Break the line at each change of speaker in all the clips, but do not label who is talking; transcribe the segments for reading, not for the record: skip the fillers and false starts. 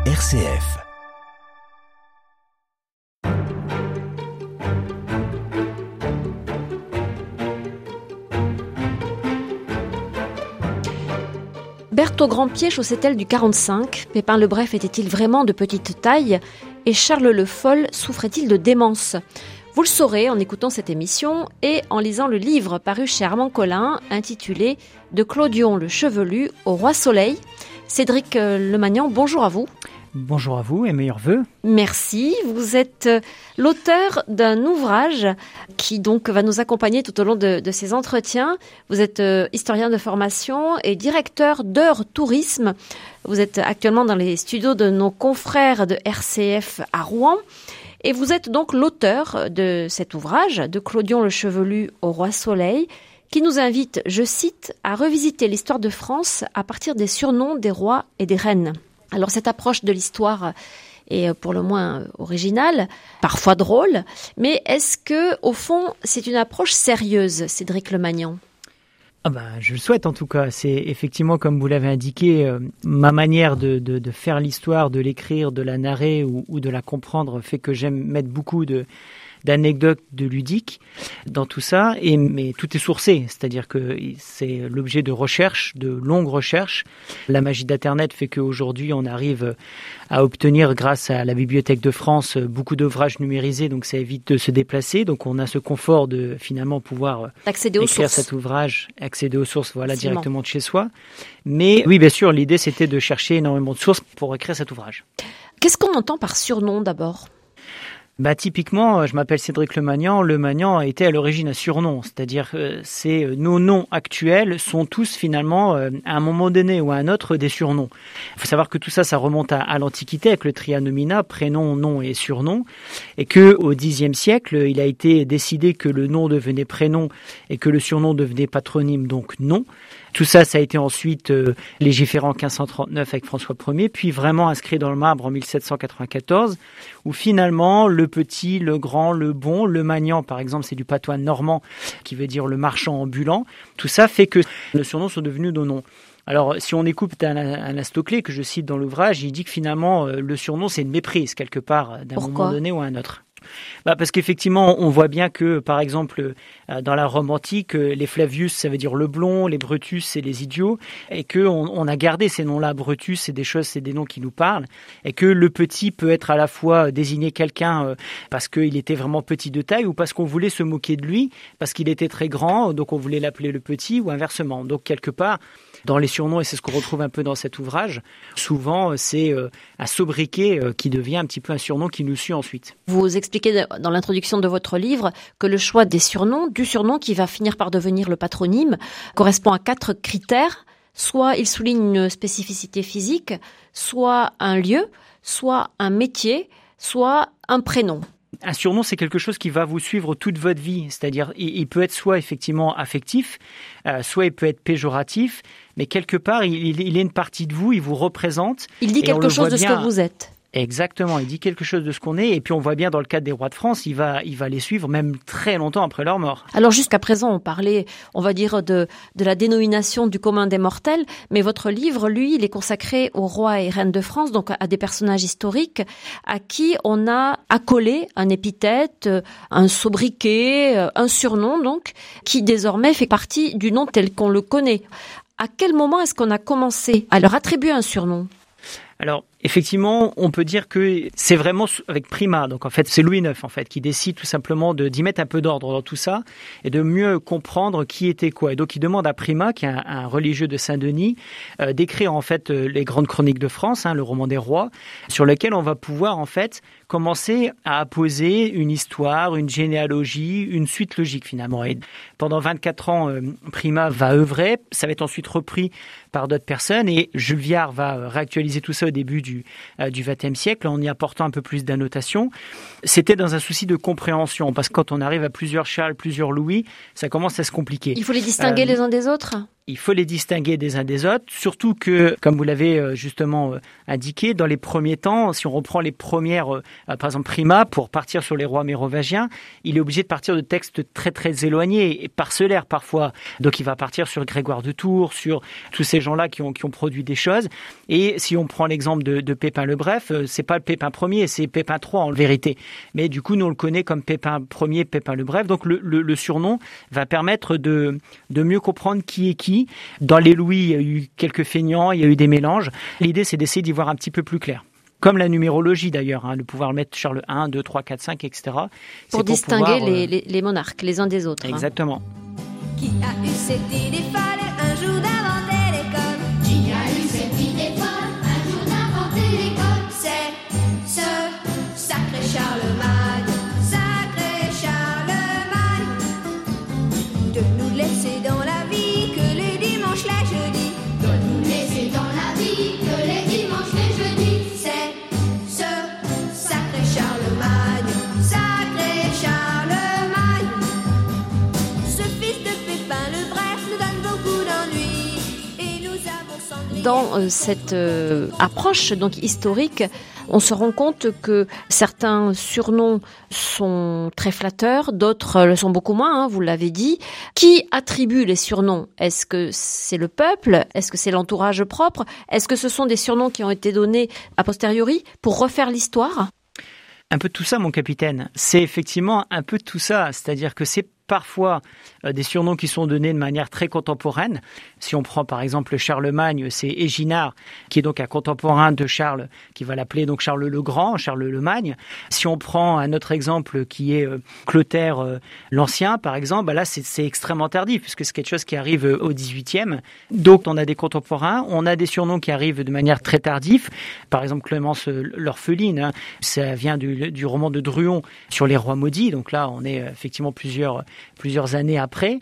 RCF.
Berthaud Grandpied chaussait-elle du 45 ? Pépin le Bref était-il vraiment de petite taille ? Et Charles le Foll souffrait-il de démence ? Vous le saurez en écoutant cette émission et en lisant le livre paru chez Armand Collin intitulé « De Clodion le Chevelu au Roi Soleil ». Cédric Lemagnan, bonjour à vous.
Bonjour à vous et meilleurs vœux.
Merci. Vous êtes l'auteur d'un ouvrage qui donc va nous accompagner tout au long de ces entretiens. Vous êtes historien de formation et directeur d'Heures Tourisme. Vous êtes actuellement dans les studios de nos confrères de RCF à Rouen. Et vous êtes donc l'auteur de cet ouvrage, De Clodion le Chevelu au Roi Soleil, qui nous invite, je cite, à revisiter l'histoire de France à partir des surnoms des rois et des reines. Alors cette approche de l'histoire est pour le moins originale, parfois drôle, mais est-ce que au fond c'est une approche sérieuse, Cédric Lemagnan ?
Je le souhaite en tout cas. C'est effectivement, comme vous l'avez indiqué, ma manière de faire l'histoire, de l'écrire, de la narrer ou de la comprendre fait que j'aime mettre beaucoup d'anecdotes, de ludiques dans tout ça, mais tout est sourcé, c'est-à-dire que c'est l'objet de recherches, de longues recherches. La magie d'Internet fait qu'aujourd'hui on arrive à obtenir, grâce à la Bibliothèque de France, beaucoup d'ouvrages numérisés, donc ça évite de se déplacer, donc on a ce confort de finalement pouvoir écrire cet ouvrage, accéder aux sources, directement de chez soi. Mais oui, bien sûr, l'idée c'était de chercher énormément de sources pour écrire cet ouvrage.
Qu'est-ce qu'on entend par surnom d'abord ?
Typiquement, je m'appelle Cédric Lemagnan. Lemagnan a été à l'origine un surnom, c'est-à-dire nos noms actuels sont tous finalement, à un moment donné ou à un autre, des surnoms. Il faut savoir que tout ça, ça remonte à l'Antiquité avec le trianomina, prénom, nom et surnom, et que au Xe siècle, il a été décidé que le nom devenait prénom et que le surnom devenait patronyme, donc nom. Tout ça, ça a été ensuite légiféré en 1539 avec François Ier, puis vraiment inscrit dans le marbre en 1794, où finalement le petit, le grand, le bon, le Magnan, par exemple, c'est du patois normand qui veut dire le marchand ambulant. Tout ça fait que les surnoms sont devenus nos noms. Alors, si on écoute Alain Stoclet, que je cite dans l'ouvrage, il dit que finalement le surnom c'est une méprise quelque part d'un moment donné ou à un autre. Parce qu'effectivement, on voit bien que, par exemple, dans la Rome antique, les Flavius, ça veut dire le blond, les Brutus, c'est les idiots, et que on a gardé ces noms-là. Brutus, c'est des noms qui nous parlent, et que le petit peut être à la fois désigner quelqu'un parce qu'il était vraiment petit de taille, ou parce qu'on voulait se moquer de lui, parce qu'il était très grand, donc on voulait l'appeler le petit, ou inversement. Donc quelque part, dans les surnoms, et c'est ce qu'on retrouve un peu dans cet ouvrage, souvent c'est un sobriquet qui devient un petit peu un surnom qui nous suit ensuite.
Vous expliquez dans l'introduction de votre livre que le choix du surnom qui va finir par devenir le patronyme, correspond à 4 critères. Soit il souligne une spécificité physique, soit un lieu, soit un métier, soit un prénom.
Un surnom, c'est quelque chose qui va vous suivre toute votre vie. C'est-à-dire, il peut être soit effectivement affectif, soit il peut être péjoratif, mais quelque part, il est une partie de vous, il vous représente.
Il dit quelque chose de ce que vous êtes.
Exactement, il dit quelque chose de ce qu'on est, et puis on voit bien dans le cadre des rois de France, il va les suivre même très longtemps après leur mort.
Alors jusqu'à présent, on parlait, on va dire, de la dénomination du commun des mortels, mais votre livre, lui, il est consacré aux rois et reines de France, donc à des personnages historiques à qui on a accolé un épithète, un sobriquet, un surnom, donc, qui désormais fait partie du nom tel qu'on le connaît. À quel moment est-ce qu'on a commencé à leur attribuer un surnom ?
Alors, effectivement, on peut dire que c'est vraiment avec Prima, donc en fait c'est Louis IX en fait qui décide tout simplement d'y mettre un peu d'ordre dans tout ça et de mieux comprendre qui était quoi. Et donc il demande à Prima, qui est un religieux de Saint-Denis, d'écrire en fait les grandes chroniques de France, le roman des rois, sur lequel on va pouvoir en fait commencer à apposer une histoire, une généalogie, une suite logique finalement. Et pendant 24 ans, Prima va œuvrer, ça va être ensuite repris par d'autres personnes et Jules Viard va réactualiser tout ça au début du XXe siècle en y apportant un peu plus d'annotation. C'était dans un souci de compréhension parce que quand on arrive à plusieurs Charles, plusieurs Louis, ça commence à se compliquer.
Il faut les distinguer les uns des autres ?
il faut les distinguer des uns des autres, surtout que, comme vous l'avez justement indiqué, dans les premiers temps, si on reprend les premières, par exemple Prima, pour partir sur les rois mérovingiens, il est obligé de partir de textes très très éloignés et parcellaires parfois. Donc il va partir sur Grégoire de Tours, sur tous ces gens-là qui ont produit des choses. Et si on prend l'exemple de Pépin le Bref, c'est pas le Pépin Ier, c'est Pépin III en vérité. Mais du coup, nous on le connaît comme Pépin Ier, Pépin le Bref. Donc le surnom va permettre de mieux comprendre qui est qui. Dans les Louis, il y a eu quelques feignants, il y a eu des mélanges. L'idée, c'est d'essayer d'y voir un petit peu plus clair. Comme la numérologie d'ailleurs, de pouvoir mettre Charles 1, 2, 3, 4, 5, etc.
Pour distinguer pouvoir, les monarques les uns des autres.
Exactement.
Qui a eu cette idée folle un jour d'inventer l'école? Qui a eu cette idée folle un jour d'inventer l'école? C'est ce sacré Charlemagne, de nous laisser dans la vie que les dimanches, les jeudis. De nous laisser dans la vie que les dimanches, les jeudis. C'est ce sacré Charlemagne, ce fils de Pépin le Bref nous donne beaucoup d'ennuis et nous avons sanglé.
Dans cette approche donc historique, on se rend compte que certains surnoms sont très flatteurs, d'autres le sont beaucoup moins, vous l'avez dit. Qui attribue les surnoms? Est-ce que c'est le peuple? Est-ce que c'est l'entourage propre? Est-ce que ce sont des surnoms qui ont été donnés a posteriori pour refaire l'histoire?
Un peu de tout ça, mon capitaine. C'est effectivement un peu de tout ça. C'est-à-dire que c'est parfois des surnoms qui sont donnés de manière très contemporaine. Si on prend par exemple Charlemagne, c'est Éginard, qui est donc un contemporain de Charles, qui va l'appeler donc Charles le Grand, Charles le Magne. Si on prend un autre exemple qui est Clotaire l'Ancien, par exemple, là c'est extrêmement tardif, puisque c'est quelque chose qui arrive au XVIIIe. Donc on a des contemporains, on a des surnoms qui arrivent de manière très tardive. Par exemple Clémence l'Orpheline, ça vient du roman de Druon sur les rois maudits. Donc là on est effectivement plusieurs années après.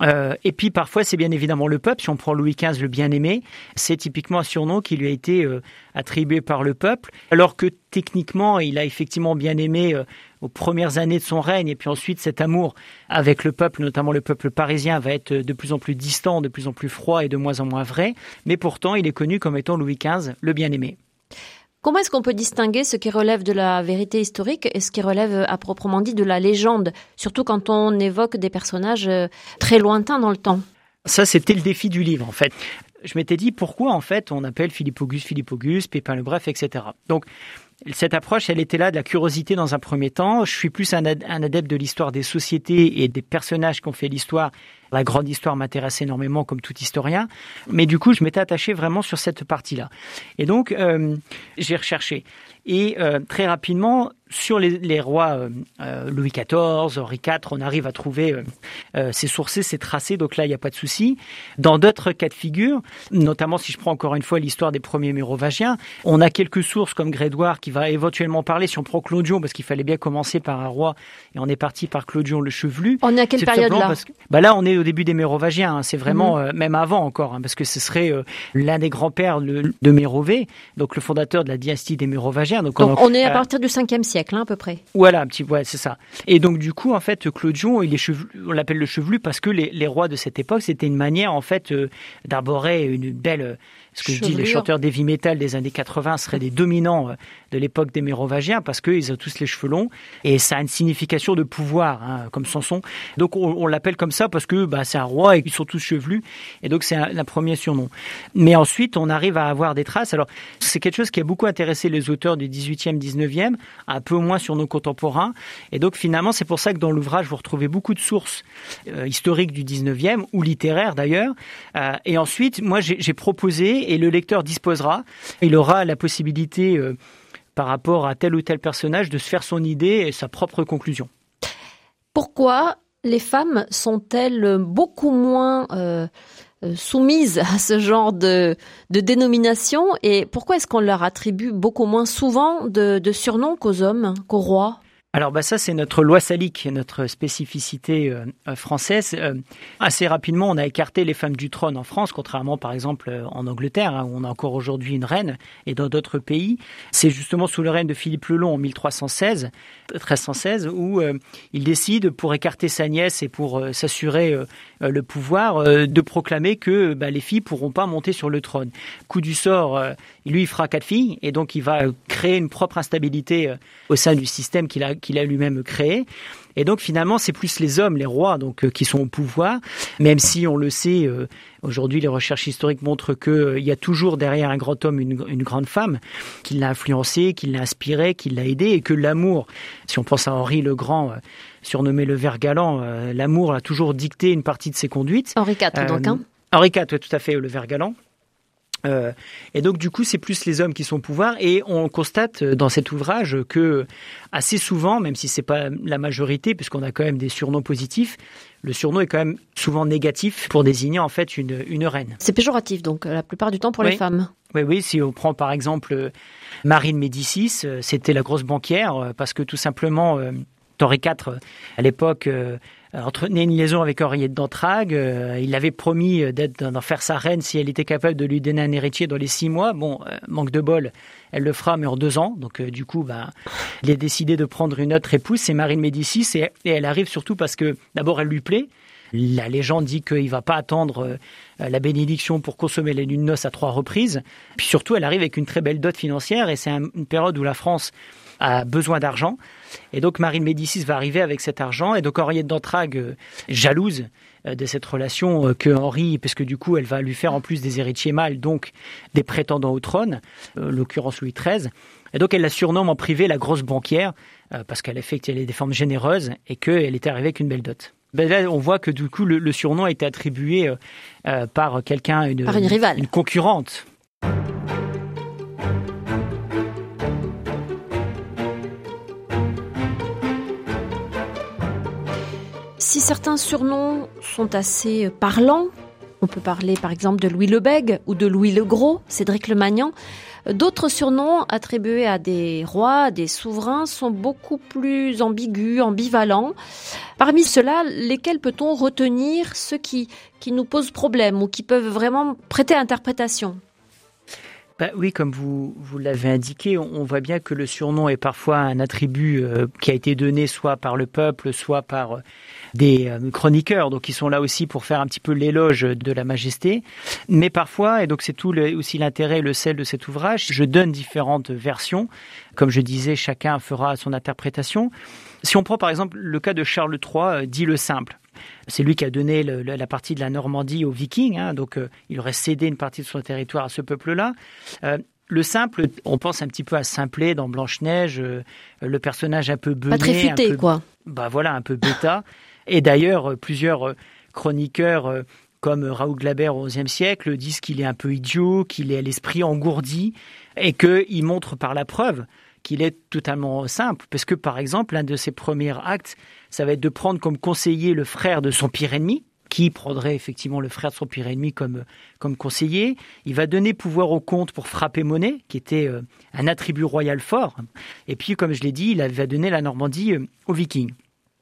Et puis parfois, c'est bien évidemment le peuple. Si on prend Louis XV, le bien-aimé, c'est typiquement un surnom qui lui a été attribué par le peuple, alors que techniquement, il a effectivement bien aimé aux premières années de son règne. Et puis ensuite, cet amour avec le peuple, notamment le peuple parisien, va être de plus en plus distant, de plus en plus froid et de moins en moins vrai. Mais pourtant, il est connu comme étant Louis XV, le bien-aimé.
Comment est-ce qu'on peut distinguer ce qui relève de la vérité historique et ce qui relève à proprement dit de la légende, surtout quand on évoque des personnages très lointains dans le temps?
Ça, c'était le défi du livre, en fait. Je m'étais dit pourquoi, en fait, on appelle Philippe Auguste, Pépin le Bref, etc. Donc, cette approche, elle était là de la curiosité dans un premier temps. Je suis plus un adepte de l'histoire des sociétés et des personnages qui ont fait l'histoire. La grande histoire m'intéresse énormément comme tout historien. Mais du coup, je m'étais attaché vraiment sur cette partie-là. Et donc, j'ai recherché. Et très rapidement, sur les rois Louis XIV, Henri IV, on arrive à trouver c'est sourcé, c'est tracé, donc là, il n'y a pas de souci. Dans d'autres cas de figure, notamment si je prends encore une fois l'histoire des premiers mérovingiens, on a quelques sources comme Grégoire qui va éventuellement parler, si on prend Clodion, parce qu'il fallait bien commencer par un roi, et on est parti par Clodion le Chevelu.
On est à quelle période là?
Là, on est au début des mérovingiens, c'est vraiment, même avant encore, parce que ce serait l'un des grands-pères de Mérové, donc le fondateur de la dynastie des mérovingiens. Donc
on est à partir du 5e siècle, à peu près.
Voilà, c'est ça. Et donc du coup, en fait, Clodion, on l'appelle le Chevelu parce que les rois de cette époque, c'était une manière, en fait, d'arborer une belle... Ce que je dis, les chanteurs d'heavy metal des années 80 seraient des dominants de l'époque des mérovingiens parce qu'ils ont tous les cheveux longs et ça a une signification de pouvoir, comme Samson. Donc on l'appelle comme ça parce que c'est un roi et qu'ils sont tous chevelus et donc c'est un premier surnom. Mais ensuite, on arrive à avoir des traces. Alors, c'est quelque chose qui a beaucoup intéressé les auteurs du 18e, 19e, un peu moins sur nos contemporains. Et donc finalement, c'est pour ça que dans l'ouvrage, vous retrouvez beaucoup de sources historiques du 19e ou littéraires d'ailleurs. Et ensuite, moi, j'ai proposé et le lecteur disposera. Il aura la possibilité, par rapport à tel ou tel personnage, de se faire son idée et sa propre conclusion.
Pourquoi les femmes sont-elles beaucoup moins soumises à ce genre de dénomination et pourquoi est-ce qu'on leur attribue beaucoup moins souvent de surnoms qu'aux hommes, qu'aux rois ?
Alors ça c'est notre loi salique, notre spécificité française. Assez rapidement on a écarté les femmes du trône en France, contrairement par exemple en Angleterre où on a encore aujourd'hui une reine, et dans d'autres pays. C'est justement sous le règne de Philippe le Long en 1316 où il décide, pour écarter sa nièce et pour s'assurer le pouvoir, de proclamer que les filles pourront pas monter sur le trône. Coup du sort, lui il fera 4 filles et donc il va créer une propre instabilité au sein du système qu'il a lui-même créé. Et donc finalement, c'est plus les hommes, les rois, qui sont au pouvoir, même si on le sait, aujourd'hui les recherches historiques montrent qu'il y a toujours derrière un grand homme une grande femme, qui l'a influencé, qui l'a inspiré, qui l'a aidé, et que l'amour, si on pense à Henri le Grand, surnommé le Vert galant, l'amour a toujours dicté une partie de ses conduites.
Henri IV donc, hein.
Henri IV, ouais, tout à fait, le Vert galant. Et donc du coup c'est plus les hommes qui sont au pouvoir, et on constate dans cet ouvrage que assez souvent, même si c'est pas la majorité puisqu'on a quand même des surnoms positifs, le surnom est quand même souvent négatif pour désigner en fait une reine.
C'est péjoratif donc la plupart du temps pour les femmes.
Oui, si on prend par exemple Marie de Médicis, c'était la grosse banquière parce que tout simplement Henri IV à l'époque entretenait une liaison avec Henriette d'Entragues. Il avait promis d'en faire sa reine si elle était capable de lui donner un héritier dans les 6 mois. Manque de bol, elle le fera, mais en 2 ans. Donc du coup, il a décidé de prendre une autre épouse, c'est Marie de Médicis, et elle arrive surtout parce que d'abord elle lui plaît. La légende dit qu'il ne va pas attendre la bénédiction pour consommer les lunes de noces à 3 reprises. Puis surtout, elle arrive avec une très belle dot financière, et c'est une période où la France a besoin d'argent. Et donc Marie de Médicis va arriver avec cet argent, et donc Henriette d'Entragues, jalouse de cette relation que Henri, parce que du coup elle va lui faire en plus des héritiers mâles, donc des prétendants au trône, l'occurrence Louis XIII. Et donc elle la surnomme en privé la grosse banquière, parce qu'elle a des formes généreuses et qu'elle était arrivée avec une belle dot. Là, on voit que du coup le surnom a été attribué par quelqu'un,
par une rivale,
une concurrente.
Si certains surnoms sont assez parlants, on peut parler par exemple de Louis le Bègue ou de Louis le Gros, Cédric le Magnan. D'autres surnoms attribués à des rois, des souverains, sont beaucoup plus ambigus, ambivalents. Parmi ceux-là, lesquels peut-on retenir, ceux qui nous posent problème ou qui peuvent vraiment prêter à interprétation ?
Oui, comme vous l'avez indiqué, on voit bien que le surnom est parfois un attribut qui a été donné soit par le peuple, soit par des chroniqueurs, donc ils sont là aussi pour faire un petit peu l'éloge de la majesté. Mais parfois, et donc c'est tout aussi l'intérêt et le sel de cet ouvrage, je donne différentes versions. Comme je disais, chacun fera son interprétation. Si on prend par exemple le cas de Charles III, dit le Simple, c'est lui qui a donné la partie de la Normandie aux Vikings, donc il aurait cédé une partie de son territoire à ce peuple-là. Le Simple, on pense un petit peu à Simplet dans Blanche-Neige, le personnage un peu bené,
pas très futé, quoi.
Un peu bêta. Et d'ailleurs, plusieurs chroniqueurs comme Raoul Glaber au XIe siècle disent qu'il est un peu idiot, qu'il est à l'esprit engourdi, et qu'il montre par la preuve qu'il est totalement simple, parce que par exemple, l'un de ses premiers actes, ça va être de prendre comme conseiller le frère de son pire ennemi, qui prendrait effectivement le frère de son pire ennemi comme conseiller. Il va donner pouvoir au comte pour frapper monnaie, qui était un attribut royal fort. Et puis, comme je l'ai dit, il va donner la Normandie aux Vikings.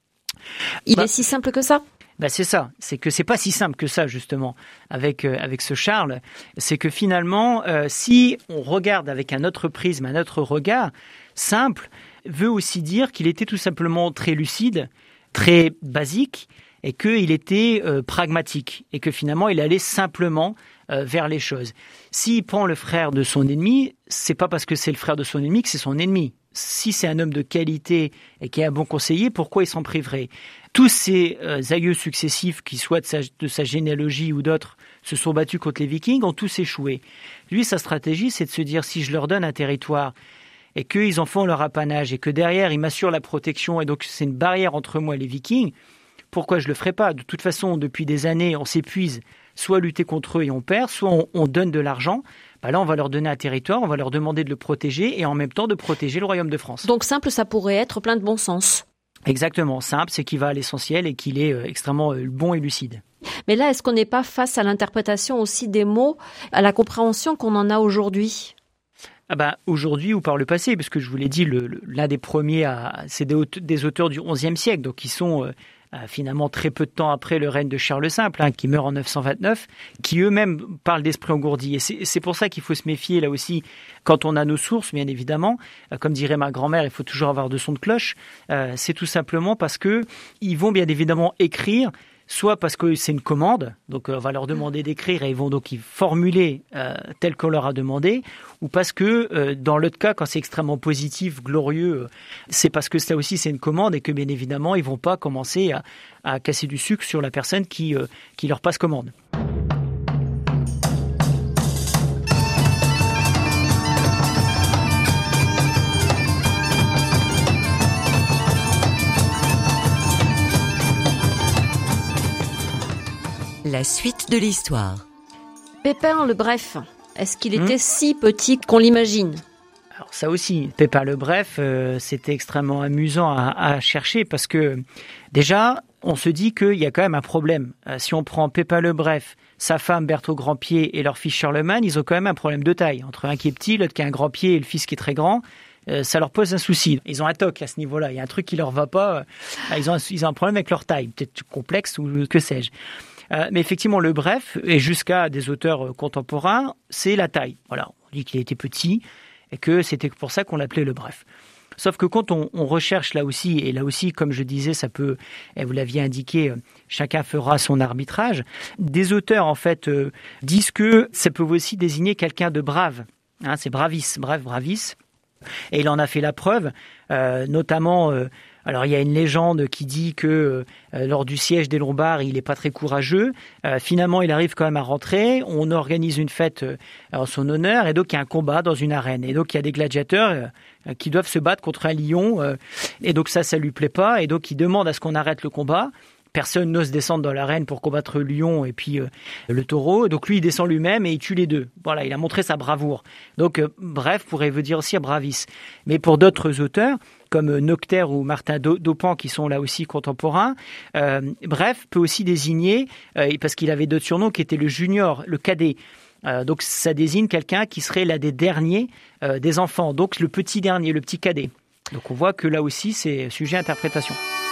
Il est si simple que ça ?
C'est ça, c'est que c'est pas si simple que ça justement avec ce Charles. C'est que finalement, si on regarde avec un autre prisme, un autre regard, simple veut aussi dire qu'il était tout simplement très lucide, très basique, et qu'il était pragmatique, et que finalement il allait simplement vers les choses. S'il prend le frère de son ennemi, c'est pas parce que c'est le frère de son ennemi que c'est son ennemi. Si c'est un homme de qualité et qui est un bon conseiller, pourquoi il s'en priverait ? Tous ces aïeux successifs, qui soient de sa généalogie ou d'autres, se sont battus contre les Vikings, ont tous échoué. Lui, sa stratégie, c'est de se dire, si je leur donne un territoire et qu'ils en font leur apanage et que derrière, ils m'assurent la protection et donc c'est une barrière entre moi et les Vikings, pourquoi je le ferais pas ? De toute façon, depuis des années, on s'épuise soit à lutter contre eux et on perd, soit on donne de l'argent. Là, on va leur donner un territoire, on va leur demander de le protéger et en même temps de protéger le royaume de France.
Donc simple, ça pourrait être plein de bon sens.
Exactement, simple, c'est qu'il va à l'essentiel et qu'il est extrêmement bon et lucide.
Mais là, est-ce qu'on n'est pas face à l'interprétation aussi des mots, à la compréhension qu'on en a aujourd'hui ?
Aujourd'hui ou par le passé, parce que je vous l'ai dit, l'un des premiers, c'est des auteurs du XIe siècle, donc qui sont finalement très peu de temps après le règne de Charles le Simple, qui meurt en 929, qui eux-mêmes parlent d'esprit engourdi. Et c'est pour ça qu'il faut se méfier là aussi quand on a nos sources, bien évidemment. Comme dirait ma grand-mère, il faut toujours avoir 2 sons de cloche. C'est tout simplement parce que ils vont bien évidemment écrire, soit parce que c'est une commande, donc on va leur demander d'écrire et ils vont donc y formuler tel qu'on leur a demandé, ou parce que dans l'autre cas, quand c'est extrêmement positif, glorieux, c'est parce que ça aussi c'est une commande et que bien évidemment ils vont pas commencer à casser du sucre sur la personne qui leur passe commande.
La suite de l'histoire.
Pépin le Bref, est-ce qu'il était si petit qu'on l'imagine ?
Alors ça aussi, Pépin le Bref, c'était extrêmement amusant à chercher parce que déjà, on se dit qu'il y a quand même un problème. Si on prend Pépin le Bref, sa femme Berthe au grand pied et leur fils Charlemagne, ils ont quand même un problème de taille. Entre un qui est petit, l'autre qui a un grand pied et le fils qui est très grand, ça leur pose un souci. Ils ont un toc à ce niveau-là. Il y a un truc qui leur va pas. Ils ont un problème avec leur taille, peut-être complexe ou que sais-je. Mais effectivement, le Bref, et jusqu'à des auteurs contemporains, c'est la taille. Voilà, on dit qu'il était petit et que c'était pour ça qu'on l'appelait le Bref. Sauf que quand on recherche là aussi, et là aussi, comme je disais, ça peut, et vous l'aviez indiqué, chacun fera son arbitrage. Des auteurs, en fait, disent que ça peut aussi désigner quelqu'un de brave. C'est Bravis, bref, Bravis. Et il en a fait la preuve, notamment... Alors il y a une légende qui dit que lors du siège des Lombards, il n'est pas très courageux. Finalement, il arrive quand même à rentrer. On organise une fête en son honneur et donc il y a un combat dans une arène. Et donc il y a des gladiateurs qui doivent se battre contre un lion. Et donc ça lui plaît pas. Et donc il demande à ce qu'on arrête le combat. Personne n'ose descendre dans l'arène pour combattre le lion et puis le taureau. Donc lui, il descend lui-même et il tue les deux. Voilà, il a montré sa bravoure. Donc Bref pourrait veut dire aussi Bravis. Mais pour d'autres auteurs, comme Noctaire ou Martin d'Aupan, qui sont là aussi contemporains, Bref peut aussi désigner, parce qu'il avait d'autres surnoms, qui étaient le junior, le cadet. Donc ça désigne quelqu'un qui serait l'un des derniers des enfants. Donc le petit dernier, le petit cadet. Donc on voit que là aussi, c'est sujet à interprétation.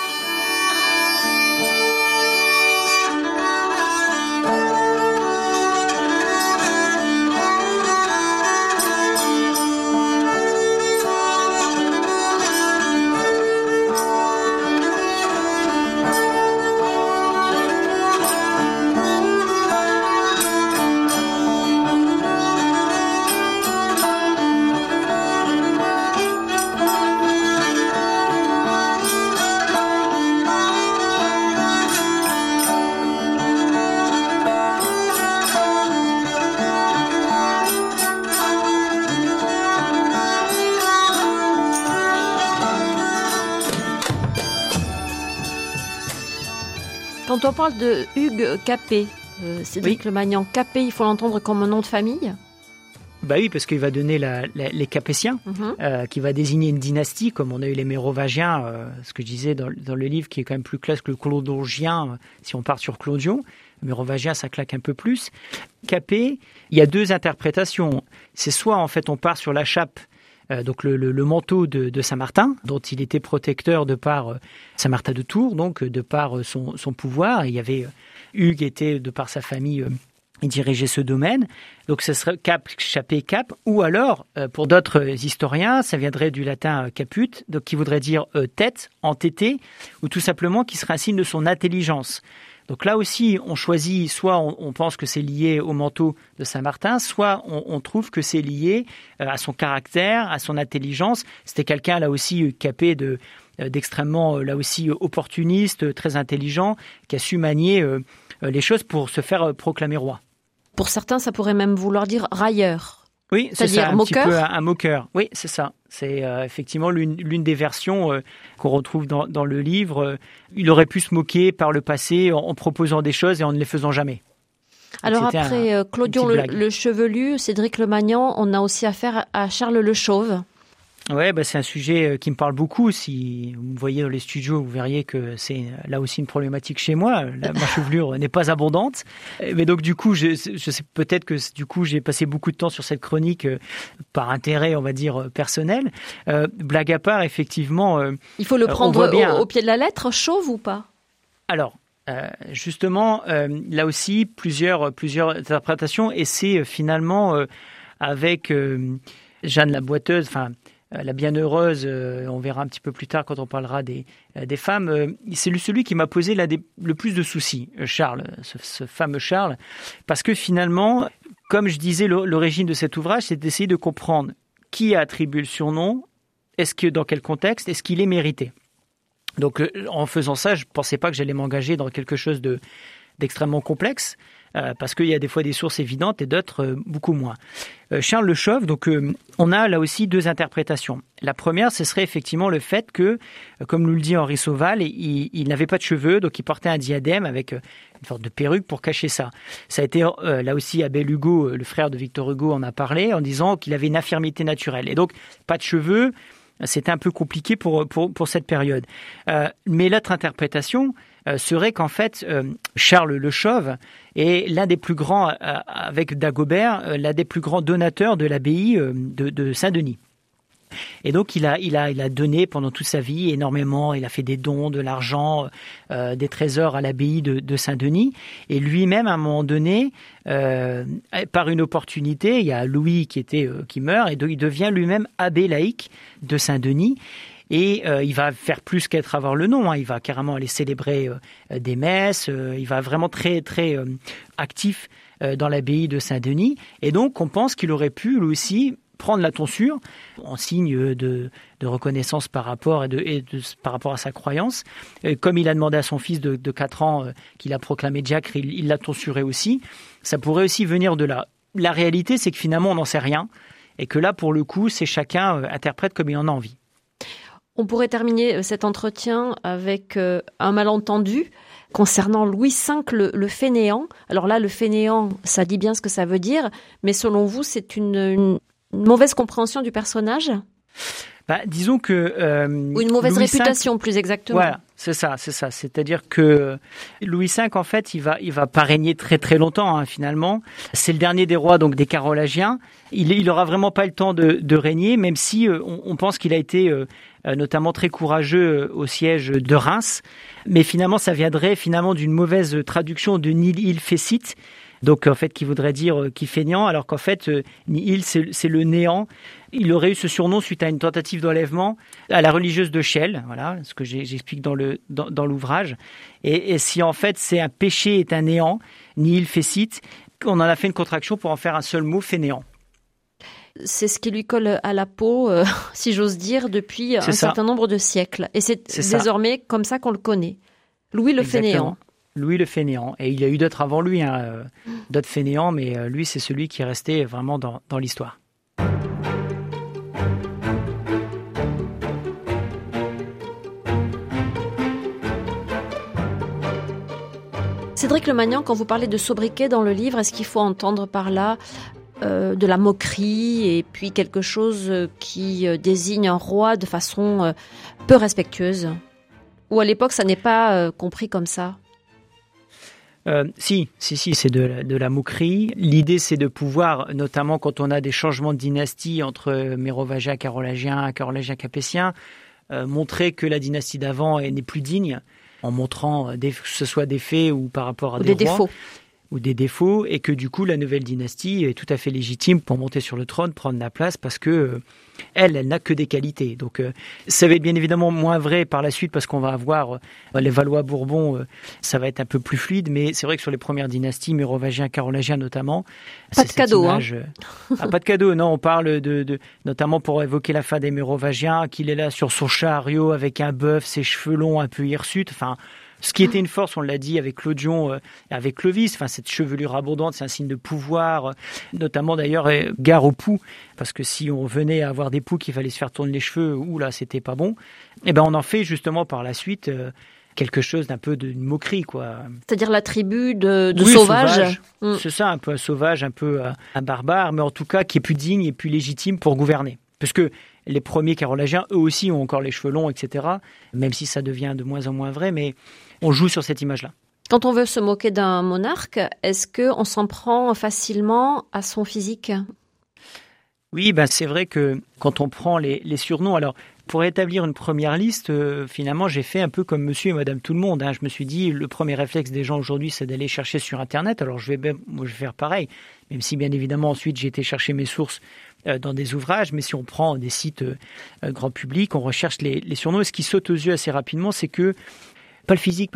Quand on parle de Hugues Capet, Cédric Le Magnan, Capet, il faut l'entendre comme un nom de famille ?
Bah oui, parce qu'il va donner les Capétiens, qui va désigner une dynastie, comme on a eu les Mérovingiens, ce que je disais dans le livre, qui est quand même plus classe que le Clodogien, si on part sur Clodion. Le Mérovingien, ça claque un peu plus. Capet, il y a 2 interprétations. C'est soit, en fait, on part sur la chape, donc le manteau de Saint-Martin, dont il était protecteur de par Saint-Martin de Tours, donc de par son pouvoir. Et il y avait Hugues était de par sa famille, il dirigeait ce domaine. Donc ce serait cap, chapé, cap. Ou alors, pour d'autres historiens, ça viendrait du latin caput, donc qui voudrait dire tête, entêté, ou tout simplement qui serait un signe de son intelligence. Donc là aussi, on choisit, soit on pense que c'est lié au manteau de Saint-Martin, soit on trouve que c'est lié à son caractère, à son intelligence. C'était quelqu'un là aussi capé d'extrêmement là aussi opportuniste, très intelligent, qui a su manier les choses pour se faire proclamer roi.
Pour certains, ça pourrait même vouloir dire railleur.
Oui, c'est ça, un
moqueur.
petit peu un moqueur. Oui, c'est ça. C'est effectivement l'une des versions qu'on retrouve dans le livre. Il aurait pu se moquer par le passé en proposant des choses et en ne les faisant jamais.
Alors après Clodion le Chevelu, Cédric Le Magnan, on a aussi affaire à Charles le Chauve.
Ouais, c'est un sujet qui me parle beaucoup. Si vous me voyez dans les studios, vous verriez que c'est là aussi une problématique chez moi. Ma chevelure n'est pas abondante. Mais donc, du coup, je sais peut-être que du coup, j'ai passé beaucoup de temps sur cette chronique par intérêt, on va dire, personnel. Blague à part, effectivement.
Il faut le prendre au pied de la lettre, chauve ou pas? Alors,
justement, là aussi, plusieurs interprétations. Et c'est finalement avec Jeanne la boiteuse, la bienheureuse, on verra un petit peu plus tard quand on parlera des femmes. C'est celui qui m'a posé le plus de soucis, Charles, ce fameux Charles, parce que finalement, comme je disais, l'origine de cet ouvrage, c'est d'essayer de comprendre qui a attribué le surnom, dans quel contexte, est-ce qu'il est mérité. Donc, en faisant ça, je ne pensais pas que j'allais m'engager dans quelque chose d'extrêmement complexe, parce qu'il y a des fois des sources évidentes et d'autres beaucoup moins. Charles Le Chauve, donc on a là aussi deux interprétations. La première, ce serait effectivement le fait que, comme nous le dit Henri Sauval, il n'avait pas de cheveux, donc il portait un diadème avec une sorte de perruque pour cacher ça. Ça a été là aussi Abel Hugo, le frère de Victor Hugo, en a parlé en disant qu'il avait une infirmité naturelle. Et donc, pas de cheveux, c'était un peu compliqué pour cette période. Mais l'autre interprétation serait qu'en fait, Charles Le Chauve est l'un des plus grands, avec Dagobert, l'un des plus grands donateurs de l'abbaye de Saint-Denis. Et donc, il a donné pendant toute sa vie énormément. Il a fait des dons, de l'argent, des trésors à l'abbaye de Saint-Denis. Et lui-même, à un moment donné, par une opportunité, il y a Louis qui meurt, et il devient lui-même abbé laïque de Saint-Denis. Et il va faire plus avoir le nom. Il va carrément aller célébrer des messes. Il va vraiment très, très actif dans l'abbaye de Saint-Denis. Et donc, on pense qu'il aurait pu, lui aussi, prendre la tonsure en signe de reconnaissance par rapport par rapport à sa croyance. Comme il a demandé à son fils de 4 ans qu'il a proclamé diacre, il l'a tonsuré aussi. Ça pourrait aussi venir de là. La réalité, c'est que finalement, on n'en sait rien. Et que là, pour le coup, c'est chacun interprète comme il en a envie.
On pourrait terminer cet entretien avec un malentendu concernant Louis V, le fainéant. Alors là, le fainéant, ça dit bien ce que ça veut dire, mais selon vous, c'est une mauvaise compréhension du personnage ?
Disons que...
ou une mauvaise réputation, plus exactement.
Voilà, c'est ça. C'est-à-dire que Louis V, en fait, il va pas régner très très longtemps, finalement. C'est le dernier des rois, donc des Carolingiens. Il aura vraiment pas le temps de régner, même si on pense qu'il a été notamment très courageux au siège de Reims. Mais finalement, ça viendrait d'une mauvaise traduction de Nihil fecit. Donc, en fait, qui voudrait dire qui feignant, alors qu'en fait, Nihil, c'est le néant. Il aurait eu ce surnom suite à une tentative d'enlèvement à la religieuse de Chelles, voilà, ce que j'explique dans l'ouvrage. Et si en fait, c'est un péché est un néant, Nihil fecit, on en a fait une contraction pour en faire un seul mot, fainéant.
C'est ce qui lui colle à la peau, si j'ose dire, depuis certain nombre de siècles. Et c'est désormais comme ça qu'on le connaît. Louis le fainéant.
Louis le fainéant. Et il y a eu d'autres avant lui, d'autres fainéants, mais lui, c'est celui qui est resté vraiment dans l'histoire.
Cédric Lemagnan, quand vous parlez de sobriquet dans le livre, est-ce qu'il faut entendre par là de la moquerie et puis quelque chose qui désigne un roi de façon peu respectueuse ? Ou à l'époque, ça n'est pas compris comme ça ?
Si, c'est de la moquerie. L'idée, c'est de pouvoir, notamment quand on a des changements de dynastie entre mérovingiens, carolingiens, capétiens, montrer que la dynastie d'avant n'est plus digne, en montrant que ce soit des faits ou par rapport à des rois,
défauts.
Ou des défauts, et que du coup la nouvelle dynastie est tout à fait légitime pour monter sur le trône, prendre la place, parce que elle n'a que des qualités. Donc ça va être bien évidemment moins vrai par la suite, parce qu'on va avoir les Valois-Bourbons, ça va être un peu plus fluide, mais c'est vrai que sur les premières dynasties, mérovingiens, carolingiens notamment,
pas de cadeau,
image, pas de cadeau, non, on parle de notamment pour évoquer la fin des mérovingiens, qu'il est là sur son chariot avec un bœuf, ses cheveux longs un peu hirsutes, enfin. Ce qui était une force, on l'a dit, avec Clodion, avec Clovis, cette chevelure abondante, c'est un signe de pouvoir, notamment d'ailleurs, gare aux poux, parce que si on venait à avoir des poux qu'il fallait se faire tourner les cheveux, là, c'était pas bon, et on en fait justement par la suite quelque chose d'un peu d'une moquerie, quoi.
C'est-à-dire la tribu de sauvages.
C'est ça, un peu un sauvage, un peu un barbare, mais en tout cas qui est plus digne et plus légitime pour gouverner. Parce que les premiers carolingiens, eux aussi, ont encore les cheveux longs, etc. Même si ça devient de moins en moins vrai, mais on joue sur cette image-là.
Quand on veut se moquer d'un monarque, est-ce qu'on s'en prend facilement à son physique ?
Oui, c'est vrai que quand on prend les surnoms, alors pour établir une première liste, finalement j'ai fait un peu comme monsieur et madame tout le monde. Je me suis dit, le premier réflexe des gens aujourd'hui, c'est d'aller chercher sur Internet. Alors je vais faire pareil, même si bien évidemment ensuite j'ai été chercher mes sources dans des ouvrages, mais si on prend des sites grand public, on recherche les surnoms. Et ce qui saute aux yeux assez rapidement, c'est que pas le physique.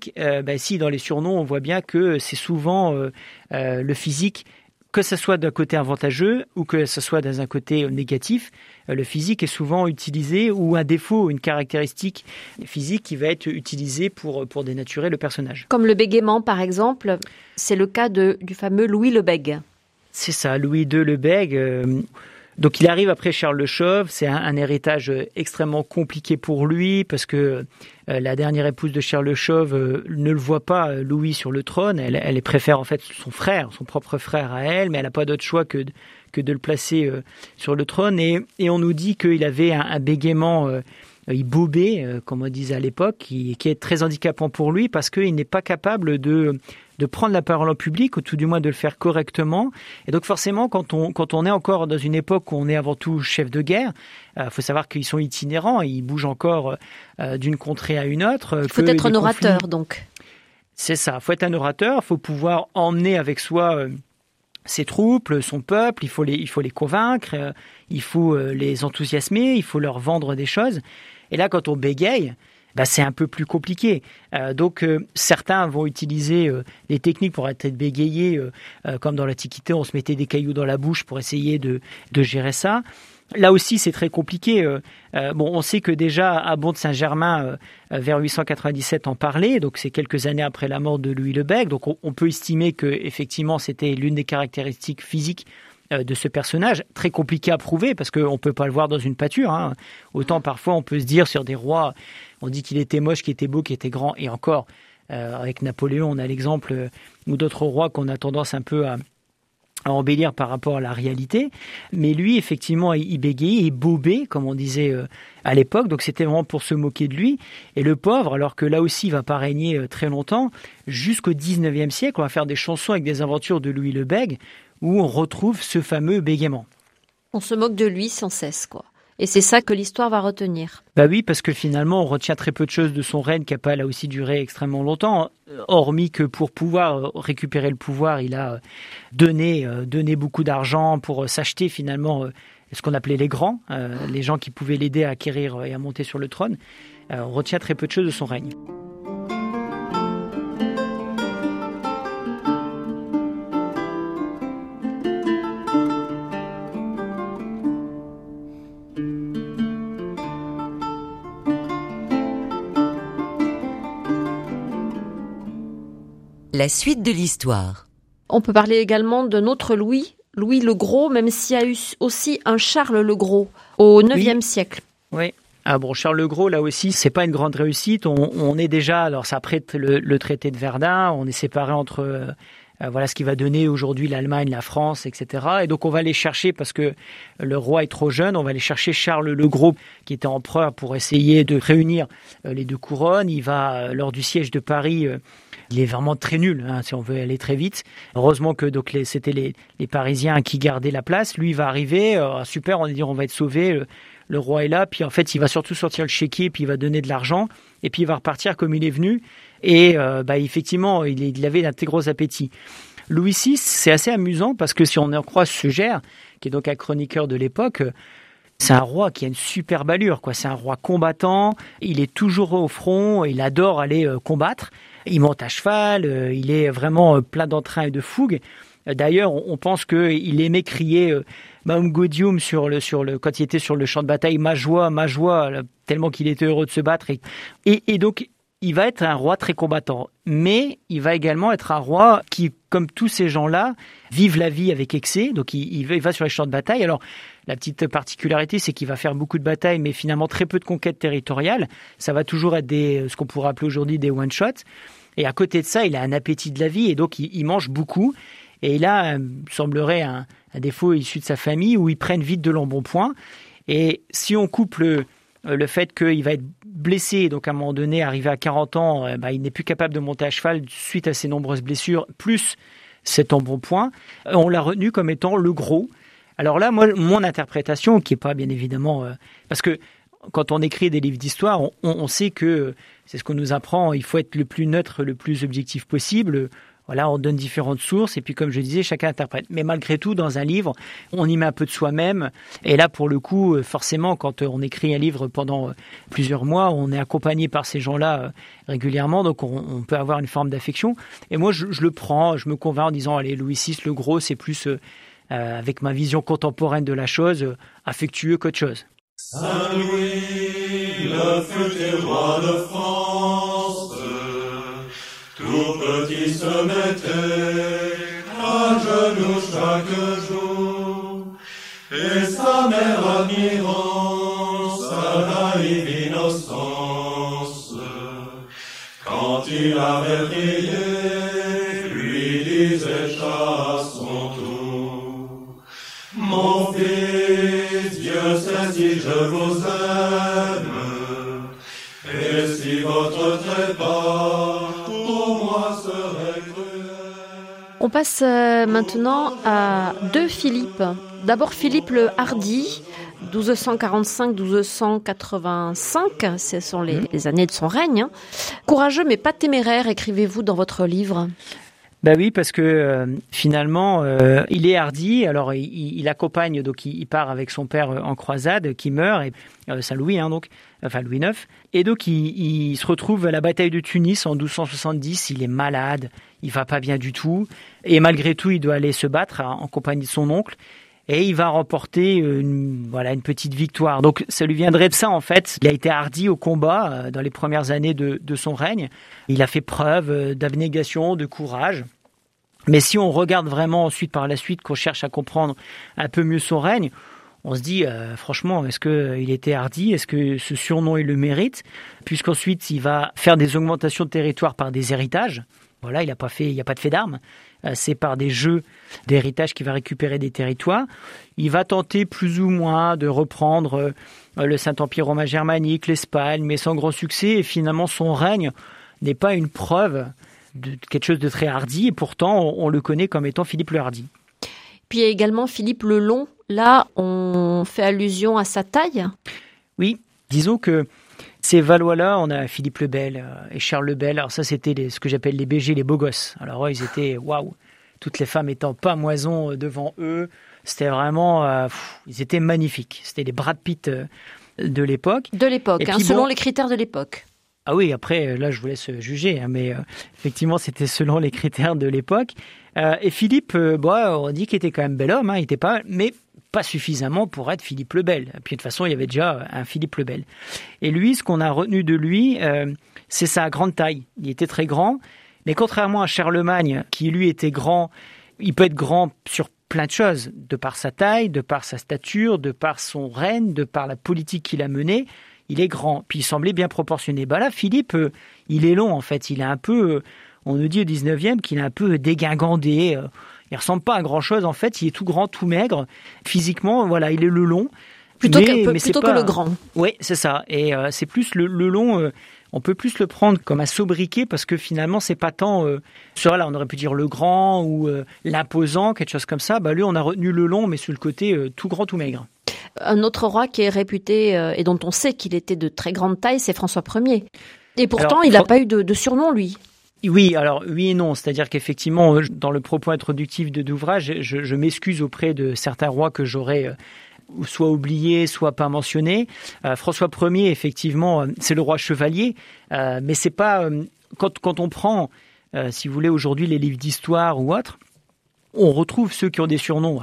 Si dans les surnoms, on voit bien que c'est souvent le physique, que ce soit d'un côté avantageux ou que ce soit dans un côté négatif, le physique est souvent utilisé, ou un défaut, une caractéristique physique qui va être utilisée pour dénaturer le personnage.
Comme le bégaiement, par exemple, c'est le cas du fameux Louis le Bègue.
C'est ça, Louis II le Bègue. Donc il arrive après Charles le Chauve, c'est un héritage extrêmement compliqué pour lui parce que la dernière épouse de Charles le Chauve ne le voit pas, Louis, sur le trône. Elle préfère en fait son propre frère à elle, mais elle n'a pas d'autre choix que de le placer sur le trône. Et on nous dit qu'il avait un bégaiement, il bobait, comme on disait à l'époque, qui est très handicapant pour lui parce qu'il n'est pas capable de prendre la parole en public, ou tout du moins de le faire correctement. Et donc forcément, quand on est encore dans une époque où on est avant tout chef de guerre, faut savoir qu'ils sont itinérants, ils bougent encore d'une contrée à une autre.
Il faut être un orateur, donc. C'est
ça, il faut être un orateur, il faut pouvoir emmener avec soi ses troupes, son peuple, il faut les convaincre, il faut les enthousiasmer, il faut leur vendre des choses. Et là, quand on bégaye, c'est un peu plus compliqué. Donc, certains vont utiliser des techniques pour être bégayés, comme dans l'Antiquité, on se mettait des cailloux dans la bouche pour essayer de gérer ça. Là aussi, c'est très compliqué. On sait que déjà, à Bond-Saint-Germain, vers 897, en parlait. Donc, c'est quelques années après la mort de Louis le Bègue. Donc, on peut estimer que effectivement, c'était l'une des caractéristiques physiques de ce personnage, très compliqué à prouver parce qu'on ne peut pas le voir dans une pâture. Autant parfois on peut se dire sur des rois, on dit qu'il était moche, qu'il était beau, qu'il était grand, et encore, avec Napoléon, on a l'exemple, ou d'autres rois qu'on a tendance un peu à embellir par rapport à la réalité. Mais lui, effectivement, il bégayait, il bobait, comme on disait à l'époque, donc c'était vraiment pour se moquer de lui. Et le pauvre, alors que là aussi il ne va pas régner très longtemps, jusqu'au 19e siècle, on va faire des chansons avec des aventures de Louis le Bègue, où on retrouve ce fameux bégaiement.
On se moque de lui sans cesse, quoi. Et c'est ça que l'histoire va retenir.
Oui, parce que finalement, on retient très peu de choses de son règne qui n'a pas là aussi duré extrêmement longtemps, hormis que pour pouvoir récupérer le pouvoir, il a donné beaucoup d'argent pour s'acheter finalement ce qu'on appelait les grands, les gens qui pouvaient l'aider à acquérir et à monter sur le trône. On retient très peu de choses de son règne.
La suite de l'histoire.
On peut parler également d'un autre Louis le Gros, même s'il y a eu aussi un Charles le Gros au IXe siècle.
Oui. Charles le Gros, là aussi, c'est pas une grande réussite. On est déjà, alors c'est après le traité de Verdun, on est séparé entre ce qui va donner aujourd'hui l'Allemagne, la France, etc. Et donc on va aller chercher, parce que le roi est trop jeune, on va aller chercher Charles le Gros, qui était empereur, pour essayer de réunir les deux couronnes. Il va, lors du siège de Paris, il est vraiment très nul, si on veut aller très vite. Heureusement que c'était les Parisiens qui gardaient la place. Lui, il va arriver, super, on va dire on va être sauvé. Le roi est là, puis en fait, il va surtout sortir le chéquier, puis il va donner de l'argent, et puis il va repartir comme il est venu. Et effectivement, il avait un très gros appétit. Louis VI, c'est assez amusant, parce que si on en croit Segers, qui est donc un chroniqueur de l'époque, c'est un roi qui a une superbe allure, quoi. C'est un roi combattant, il est toujours au front, il adore aller combattre. Il monte à cheval, il est vraiment plein d'entrain et de fougue. D'ailleurs, on pense qu'il aimait crier Maum Gaudium quand il était sur le champ de bataille, ma joie, tellement qu'il était heureux de se battre. Et donc, il va être un roi très combattant. Mais il va également être un roi qui, comme tous ces gens-là, vivent la vie avec excès. Donc, il va sur les champs de bataille. Alors, la petite particularité, c'est qu'il va faire beaucoup de batailles, mais finalement très peu de conquêtes territoriales. Ça va toujours être ce qu'on pourrait appeler aujourd'hui des one-shots. Et à côté de ça, il a un appétit de la vie, et donc il mange beaucoup. Et il a, semblerait, un à défaut issus de sa famille, où ils prennent vite de l'embonpoint. Et si on coupe le fait qu'il va être blessé, donc à un moment donné, arrivé à 40 ans, il n'est plus capable de monter à cheval suite à ses nombreuses blessures, plus cet embonpoint, on l'a retenu comme étant le gros. Alors là, moi, mon interprétation, qui n'est pas bien évidemment... parce que quand on écrit des livres d'histoire, on sait que, c'est ce qu'on nous apprend, il faut être le plus neutre, le plus objectif possible. Voilà, on donne différentes sources et puis comme je disais, chacun interprète. Mais malgré tout, dans un livre, on y met un peu de soi-même. Et là, pour le coup, forcément, quand on écrit un livre pendant plusieurs mois, on est accompagné par ces gens-là régulièrement, donc on peut avoir une forme d'affection. Et moi, je le prends, je me convainc en disant, allez, Louis VI, le gros, c'est plus, avec ma vision contemporaine de la chose, affectueux qu'autre chose.
Saint-Louis, le futur roi de France, tout petit se mettait à genoux chaque jour, et sa mère admirant sa naïve innocence, quand il avait prié, lui disait à son tour, mon fils, Dieu sait si je vous aime, et si votre trépas
On passe maintenant à deux Philippe. D'abord Philippe le Hardi, 1245-1285, ce sont les années de son règne. Courageux mais pas téméraire, écrivez-vous dans votre livre.
Oui, parce que finalement, il est hardi. Alors, il accompagne, donc il part avec son père en croisade, qui meurt, et Saint-Louis, Louis IX. Et donc, il se retrouve à la bataille de Tunis en 1270. Il est malade, il va pas bien du tout. Et malgré tout, il doit aller se battre en compagnie de son oncle. Et il va remporter une petite victoire. Donc, ça lui viendrait de ça, en fait. Il a été hardi au combat dans les premières années de son règne. Il a fait preuve d'abnégation, de courage. Mais si on regarde vraiment ensuite, par la suite, qu'on cherche à comprendre un peu mieux son règne, on se dit, franchement, est-ce qu'il était hardi ? Est-ce que ce surnom, il le mérite ? Puisqu'ensuite, il va faire des augmentations de territoire par des héritages. Voilà, il n'y a pas de fait d'armes. C'est par des jeux d'héritage qu'il va récupérer des territoires. Il va tenter plus ou moins de reprendre le Saint-Empire romain germanique, l'Espagne, mais sans grand succès. Et finalement, son règne n'est pas une preuve de quelque chose de très hardi. Et pourtant, on le connaît comme étant Philippe le Hardi.
Puis il y a également Philippe le Long. Là, on fait allusion à sa taille.
Oui, disons que ces Valois-là, on a Philippe le Bel et Charles le Bel. Alors ça, c'était ce que j'appelle les BG, les beaux gosses. Alors ils étaient, waouh, toutes les femmes étant pamoison devant eux. C'était vraiment, ils étaient magnifiques. C'était les Brad Pitt de l'époque.
De l'époque, puis, selon les critères de l'époque.
Ah oui, après, là, je vous laisse juger. Mais effectivement, c'était selon les critères de l'époque. Et Philippe, on dit qu'il était quand même bel homme. Il était pas, mais pas suffisamment pour être Philippe le Bel. Puis de toute façon, il y avait déjà un Philippe le Bel. Et lui, ce qu'on a retenu de lui, c'est sa grande taille. Il était très grand, mais contrairement à Charlemagne, qui lui était grand, il peut être grand sur plein de choses, de par sa taille, de par sa stature, de par son règne, de par la politique qu'il a menée. Il est grand, puis il semblait bien proportionné. Là, Philippe, il est long en fait. Il est un peu, on nous dit au 19e qu'il est un peu dégingandé. Il ressemble pas à grand-chose, en fait. Il est tout grand, tout maigre. Physiquement, voilà, il est le long.
Plutôt que le grand.
Oui, c'est ça. Et c'est plus le long, on peut plus le prendre comme un sobriquet parce que finalement, c'est pas tant... on aurait pu dire le grand ou l'imposant, quelque chose comme ça. Lui, on a retenu le long, mais sur le côté tout grand, tout maigre.
Un autre roi qui est réputé et dont on sait qu'il était de très grande taille, c'est François Ier. Et pourtant, il n'a pas eu de surnom, lui.
Oui, alors oui et non, c'est-à-dire qu'effectivement, dans le propos introductif de l'ouvrage, je m'excuse auprès de certains rois que j'aurais soit oubliés, soit pas mentionnés. François Ier, effectivement, c'est le roi chevalier, mais c'est pas quand on prend, si vous voulez, aujourd'hui les livres d'histoire ou autres, on retrouve ceux qui ont des surnoms.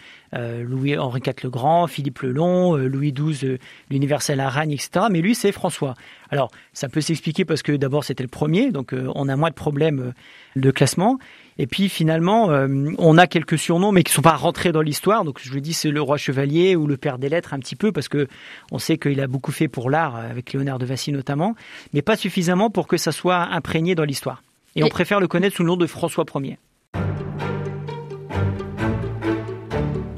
Henri IV le Grand, Philippe le Long, Louis XII, l'universel Aragne, etc. Mais lui, c'est François. Alors, ça peut s'expliquer parce que d'abord, c'était le premier, donc on a moins de problèmes de classement. Et puis finalement, on a quelques surnoms, mais qui ne sont pas rentrés dans l'histoire. Donc, je vous dis, c'est le roi chevalier ou le père des lettres un petit peu, parce que on sait qu'il a beaucoup fait pour l'art, avec Léonard de Vinci notamment, mais pas suffisamment pour que ça soit imprégné dans l'histoire. Et on préfère le connaître sous le nom de François Ier.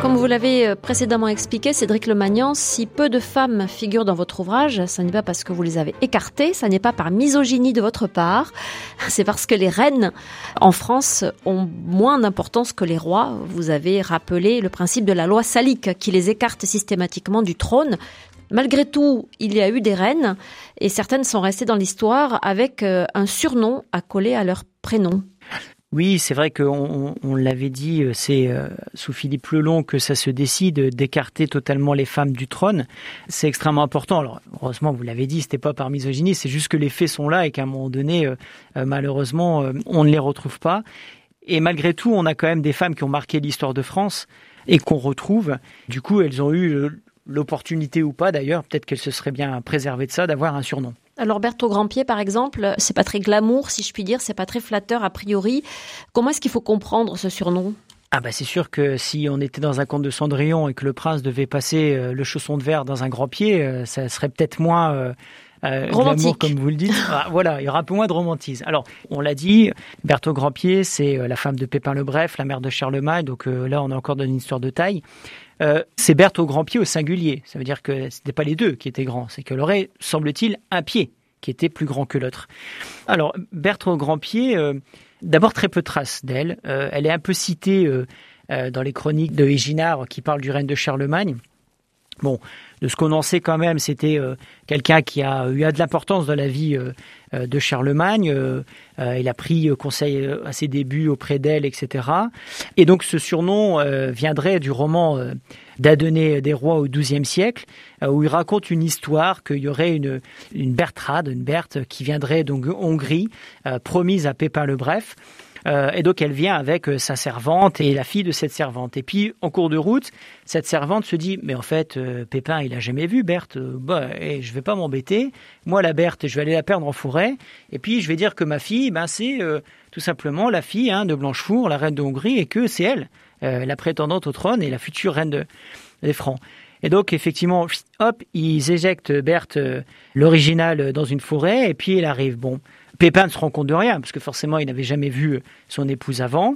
Comme vous l'avez précédemment expliqué, Cédric Lemagnan, si peu de femmes figurent dans votre ouvrage, ça n'est pas parce que vous les avez écartées, ça n'est pas par misogynie de votre part, c'est parce que les reines en France ont moins d'importance que les rois. Vous avez rappelé le principe de la loi salique qui les écarte systématiquement du trône. Malgré tout, il y a eu des reines et certaines sont restées dans l'histoire avec un surnom accolé à leur prénom.
Oui, c'est vrai qu'on l'avait dit, c'est sous Philippe le Long que ça se décide d'écarter totalement les femmes du trône. C'est extrêmement important. Alors, heureusement, vous l'avez dit, c'était pas par misogynie, c'est juste que les faits sont là et qu'à un moment donné, malheureusement, on ne les retrouve pas. Et malgré tout, on a quand même des femmes qui ont marqué l'histoire de France et qu'on retrouve. Du coup, elles ont eu l'opportunité ou pas d'ailleurs, peut-être qu'elles se seraient bien préservées de ça, d'avoir un surnom.
Alors Berthe au Grand-Pied, par exemple, c'est pas très glamour, si je puis dire, c'est pas très flatteur a priori. Comment est-ce qu'il faut comprendre ce surnom ?
Ah bah c'est sûr que si on était dans un conte de Cendrillon et que le prince devait passer le chausson de verre dans un grand pied, ça serait peut-être moins glamour comme vous le dites. Ah, voilà, il y aura un peu moins de romantisme. Alors, on l'a dit, Berthe au Grand-Pied, c'est la femme de Pépin le Bref, la mère de Charlemagne, donc là on est encore dans une histoire de taille. C'est Berthe au Grand-Pied au singulier. Ça veut dire que ce n'étaient pas les deux qui étaient grands. C'est qu'elle aurait, semble-t-il, un pied qui était plus grand que l'autre. Alors, Berthe au Grand-Pied, d'abord très peu de traces d'elle. Elle est un peu citée dans les chroniques de Éginard qui parlent du règne de Charlemagne. Bon, de ce qu'on en sait quand même, c'était quelqu'un qui a eu de l'importance dans la vie de Charlemagne. Il a pris conseil à ses débuts auprès d'elle, etc. Et donc ce surnom viendrait du roman d'Adonée des rois au XIIe siècle, où il raconte une histoire qu'il y aurait une Bertrade, une Berthe, qui viendrait donc Hongrie, promise à Pépin le Bref. Et donc elle vient avec sa servante et la fille de cette servante. Et puis en cours de route, cette servante se dit mais en fait Pépin il a jamais vu Berthe, et je vais pas m'embêter. Moi la Berthe je vais aller la perdre en forêt. Et puis je vais dire que ma fille c'est tout simplement la fille de Blanchefour, la reine de Hongrie, et que c'est elle la prétendante au trône et la future reine des Francs. Et donc, effectivement, hop, ils éjectent Berthe, l'original, dans une forêt, et puis elle arrive. Bon, Pépin ne se rend compte de rien, parce que forcément, il n'avait jamais vu son épouse avant.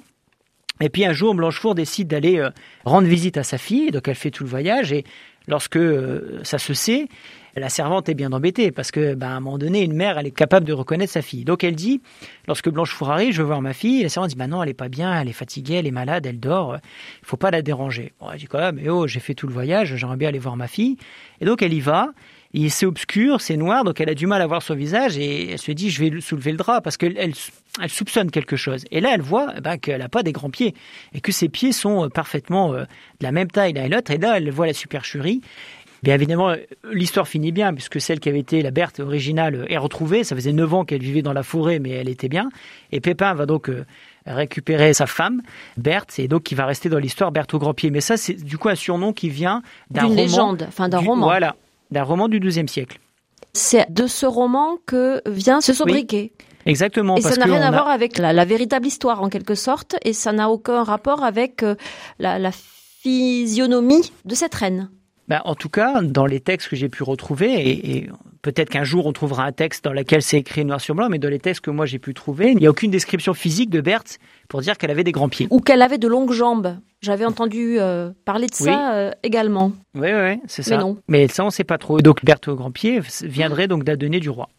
Et puis un jour, Blanchefour décide d'aller rendre visite à sa fille, donc elle fait tout le voyage, et lorsque ça se sait, la servante est bien embêtée, parce que, à un moment donné, une mère, elle est capable de reconnaître sa fille. Donc elle dit, lorsque Blanchefour arrive, je veux voir ma fille, et la servante dit, non, elle est pas bien, elle est fatiguée, elle est malade, elle dort, il faut pas la déranger. Bon, elle dit quoi, mais j'ai fait tout le voyage, j'aimerais bien aller voir ma fille. Et donc elle y va, et c'est obscur, c'est noir, donc elle a du mal à voir son visage, et elle se dit, je vais soulever le drap, parce qu'elle soupçonne quelque chose. Et là, elle voit qu'elle n'a pas des grands pieds, et que ses pieds sont parfaitement de la même taille l'un et l'autre, et là, elle voit la supercherie. Bien évidemment, l'histoire finit bien, puisque celle qui avait été la Berthe originale est retrouvée. Ça faisait 9 ans qu'elle vivait dans la forêt, mais elle était bien. Et Pépin va donc récupérer sa femme, Berthe, et donc qui va rester dans l'histoire Berthe au Grand-Pied. Mais ça, c'est du coup un surnom qui vient d'un roman.
D'une légende, d'un roman.
Voilà, d'un roman du XIIe siècle.
C'est de ce roman que vient ce sobriquet.
Oui, exactement.
Et ça n'a rien à voir avec la véritable histoire, en quelque sorte, et ça n'a aucun rapport avec la physionomie de cette reine.
En tout cas, dans les textes que j'ai pu retrouver, et peut-être qu'un jour on trouvera un texte dans lequel c'est écrit noir sur blanc, mais dans les textes que moi j'ai pu trouver, il n'y a aucune description physique de Berthe pour dire qu'elle avait des grands pieds.
Ou qu'elle avait de longues jambes. J'avais entendu parler de ça également.
Oui, c'est ça.
Mais non.
Mais ça, on ne sait pas trop. Donc Berthe au Grand-Pied viendrait donc d'Adonée du roi.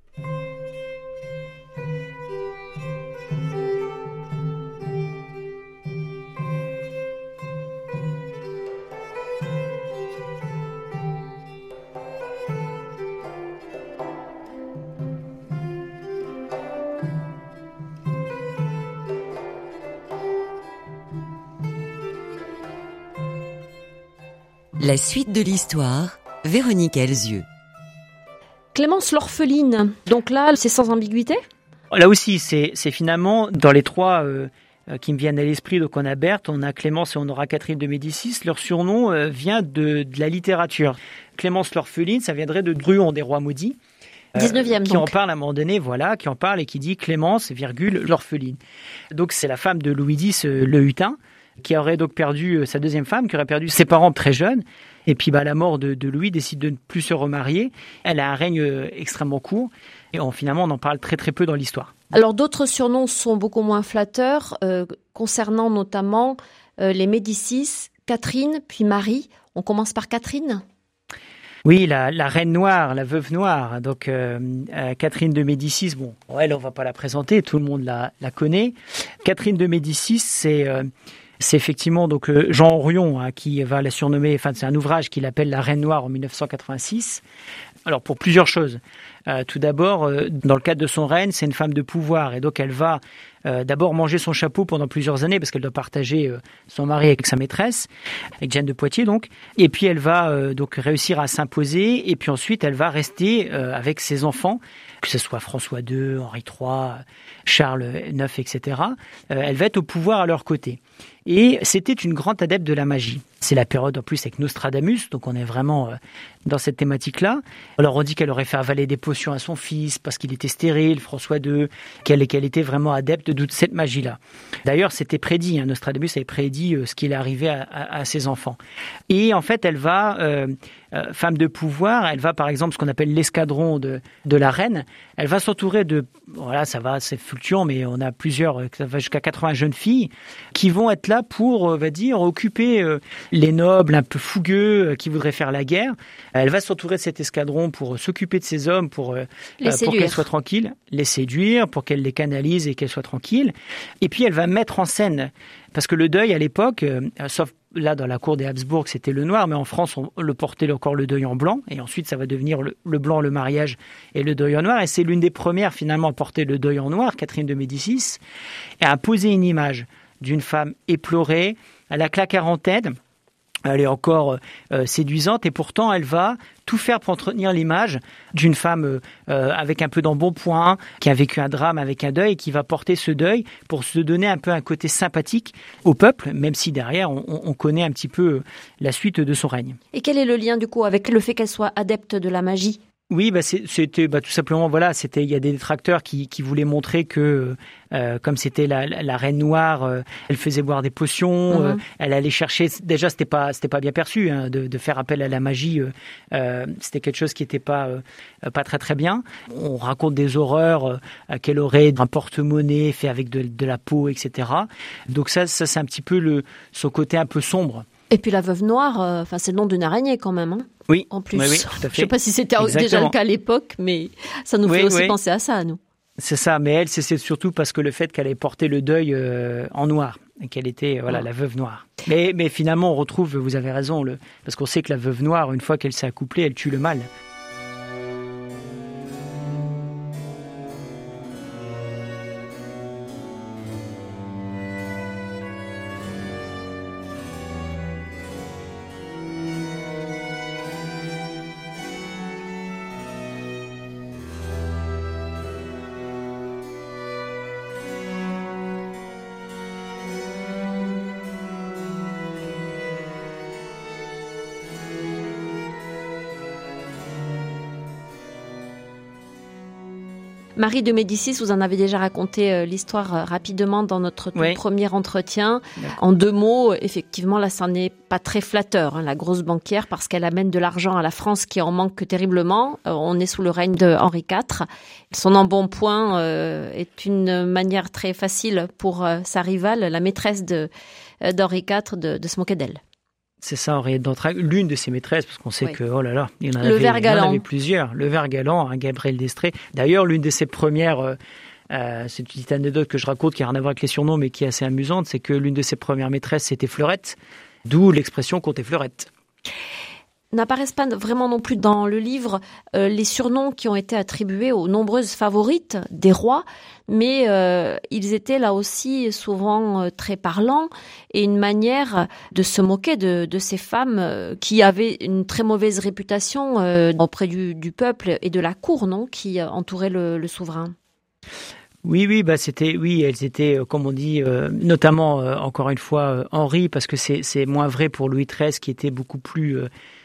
La suite de l'histoire, Véronique Elzieux.
Clémence l'orpheline, donc là, c'est sans ambiguïté ?
Là aussi, c'est finalement, dans les trois qui me viennent à l'esprit, donc on a Berthe, on a Clémence et on aura Catherine de Médicis, leur surnom vient de la littérature. Clémence l'orpheline, ça viendrait de Druon des Rois maudits.
19e,
qui
donc.
en parle à un moment donné, qui en parle et qui dit Clémence, l'orpheline. Donc c'est la femme de Louis X, le Hutin, qui aurait donc perdu sa deuxième femme, qui aurait perdu ses parents très jeunes. Et puis à la mort de Louis, décide de ne plus se remarier. Elle a un règne extrêmement court. Et finalement, on en parle très très peu dans l'histoire.
Alors d'autres surnoms sont beaucoup moins flatteurs, concernant notamment les Médicis, Catherine, puis Marie. On commence par Catherine.
Oui, la reine noire, la veuve noire. Donc Catherine de Médicis, bon, elle, on va pas la présenter, tout le monde la connaît. Catherine de Médicis, c'est effectivement donc Jean Orion qui va la surnommer. Enfin, c'est un ouvrage qu'il appelle La Reine Noire en 1986. Alors pour plusieurs choses. Tout d'abord, dans le cadre de son règne, c'est une femme de pouvoir et donc elle va d'abord manger son chapeau pendant plusieurs années parce qu'elle doit partager son mari avec sa maîtresse, avec Jeanne de Poitiers donc. Et puis elle va donc réussir à s'imposer et puis ensuite elle va rester avec ses enfants, que ce soit François II, Henri III, Charles IX, etc. Elle va être au pouvoir à leur côté. Et c'était une grande adepte de la magie. C'est la période en plus avec Nostradamus, donc on est vraiment dans cette thématique-là. Alors on dit qu'elle aurait fait avaler des potions à son fils parce qu'il était stérile, François II, qu'elle était vraiment adepte de toute cette magie-là. D'ailleurs, c'était prédit, Nostradamus avait prédit ce qui allait arriver à ses enfants. Et en fait, elle va, femme de pouvoir, elle va par exemple, ce qu'on appelle l'escadron de la reine, elle va s'entourer de, voilà, ça va, c'est fluctuant, mais on a plusieurs, ça va jusqu'à 80 jeunes filles qui vont être là pour, on va dire, occuper les nobles un peu fougueux qui voudraient faire la guerre. Elle va s'entourer de cet escadron pour s'occuper de ces hommes, pour qu'elles soient tranquilles, les séduire, pour qu'elle les canalise et qu'elles soient tranquilles. Et puis elle va mettre en scène, parce que le deuil à l'époque, sauf là dans la cour des Habsbourg c'était le noir, mais en France on le portait encore le deuil en blanc, et ensuite ça va devenir le blanc, le mariage et le deuil en noir, et c'est l'une des premières finalement à porter le deuil en noir, Catherine de Médicis, et à poser une image d'une femme éplorée, à la quarantaine. Elle est encore séduisante et pourtant elle va tout faire pour entretenir l'image d'une femme avec un peu d'embonpoint, qui a vécu un drame avec un deuil et qui va porter ce deuil pour se donner un peu un côté sympathique au peuple, même si derrière on connaît un petit peu la suite de son règne.
Et quel est le lien du coup avec le fait qu'elle soit adepte de la magie ?
Oui, c'était tout simplement, voilà, il y a des détracteurs qui voulaient montrer que comme c'était la reine noire, elle faisait boire des potions, elle allait chercher, déjà c'était pas bien perçu de faire appel à la magie, c'était quelque chose qui était pas très très bien. On raconte des horreurs qu'elle aurait un porte-monnaie fait avec de la peau, etc. Donc ça c'est un petit peu son côté un peu sombre.
Et puis la veuve noire, c'est le nom d'une araignée quand même.
Oui,
en plus.
Oui, tout à fait.
Je ne sais pas si c'était déjà le cas à l'époque, mais ça nous fait aussi penser à ça, à nous.
C'est ça, mais elle, c'est surtout parce que le fait qu'elle ait porté le deuil en noir, et qu'elle était la veuve noire. Mais finalement, on retrouve, vous avez raison, parce qu'on sait que la veuve noire, une fois qu'elle s'est accouplée, elle tue le mal.
Marie de Médicis, vous en avez déjà raconté l'histoire rapidement dans notre premier entretien. En 2 mots, effectivement, là, ça n'est pas très flatteur, la grosse banquière, parce qu'elle amène de l'argent à la France qui en manque terriblement. On est sous le règne de Henri IV. Son embonpoint est une manière très facile pour sa rivale, la maîtresse d'Henri IV, de se moquer d'elle.
C'est ça, Henriette d'Entragues, l'une de ses maîtresses, parce qu'on sait que, oh là là, il y en avait plusieurs. Le Vert Galant, Gabriel d'Estrées. D'ailleurs, l'une de ses premières, c'est une petite anecdote que je raconte qui n'a rien à voir avec les surnoms, mais qui est assez amusante, c'est que l'une de ses premières maîtresses, c'était Fleurette, d'où l'expression compter Fleurette.
N'apparaissent pas vraiment non plus dans le livre les surnoms qui ont été attribués aux nombreuses favorites des rois, mais ils étaient là aussi souvent très parlants et une manière de se moquer de ces femmes qui avaient une très mauvaise réputation auprès du peuple et de la cour, non, qui entourait le souverain.
Oui, elles étaient, comme on dit, notamment encore une fois Henri, parce que c'est moins vrai pour Louis XIII qui était beaucoup plus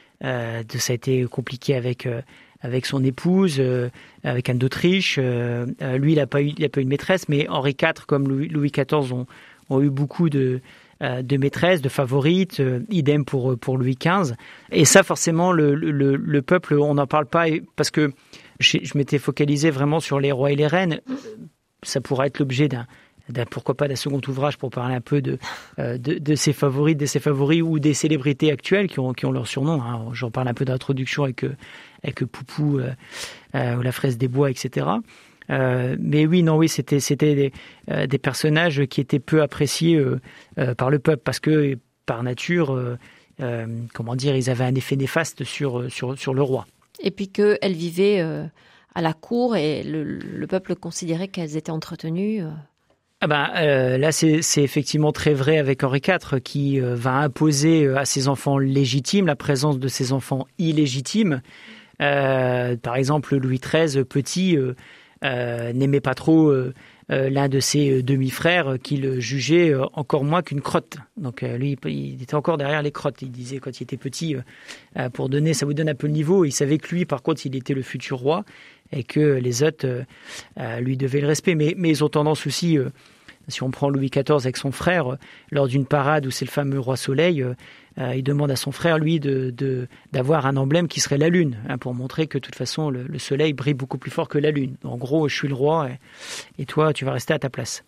ça a été compliqué avec son épouse, avec Anne d'Autriche. Lui, il n'a pas eu de maîtresse, mais Henri IV comme Louis XIV ont eu beaucoup de maîtresses, de favorites, idem pour Louis XV. Et ça, forcément, le peuple, on n'en parle pas, parce que je m'étais focalisé vraiment sur les rois et les reines. Ça pourrait être l'objet pourquoi pas d'un second ouvrage pour parler un peu de ses favoris, ou des célébrités actuelles qui ont leur surnom. Hein. J'en parle un peu d'introduction avec Poupou ou la fraise des bois, etc. Mais oui, c'était des personnages qui étaient peu appréciés par le peuple parce que par nature, ils avaient un effet néfaste sur le roi.
Et puis qu'elles vivaient à la cour et le peuple considérait qu'elles étaient entretenues.
Là, c'est effectivement très vrai avec Henri IV qui va imposer à ses enfants légitimes la présence de ses enfants illégitimes. Par exemple, Louis XIII, petit, n'aimait pas trop l'un de ses demi-frères qu'il jugeait encore moins qu'une crotte. Donc lui, il était encore derrière les crottes. Il disait quand il était petit, pour donner, ça vous donne un peu le niveau. Il savait que lui, par contre, il était le futur roi et que les autres lui devaient le respect. Mais ils ont tendance aussi, si on prend Louis XIV avec son frère, lors d'une parade où c'est le fameux roi Soleil, il demande à son frère, lui, d'avoir un emblème qui serait la lune, hein, pour montrer que de toute façon, le soleil brille beaucoup plus fort que la lune. En gros, je suis le roi et toi, tu vas rester à ta place.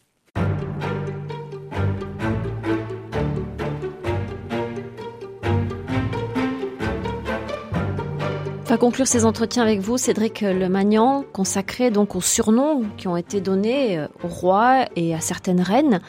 On va conclure ces entretiens avec vous, Cédric Lemagnan, consacré donc aux surnoms qui ont été donnés au roi et à certaines reines.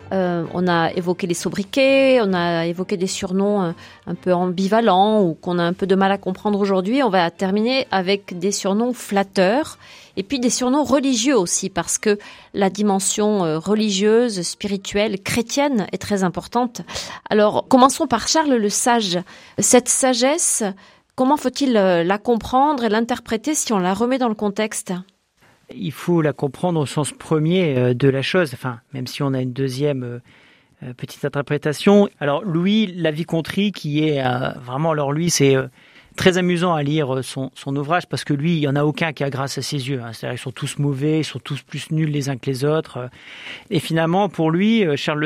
On a évoqué les sobriquets, on a évoqué des surnoms un peu ambivalents ou qu'on a un peu de mal à comprendre aujourd'hui. On va terminer avec des surnoms flatteurs et puis des surnoms religieux aussi parce que la dimension religieuse, spirituelle, chrétienne est très importante. Alors, commençons par Charles le Sage. Cette sagesse, comment faut-il la comprendre et l'interpréter si on la remet dans le contexte ?
Il faut la comprendre au sens premier de la chose, enfin, même si on a une deuxième petite interprétation. Alors, Louis la Vicomterie, qui est vraiment, alors lui, c'est très amusant à lire son ouvrage, parce que lui, il n'y en a aucun qui a grâce à ses yeux. Hein. C'est-à-dire qu'ils sont tous mauvais, ils sont tous plus nuls les uns que les autres. Et finalement, pour lui, Charles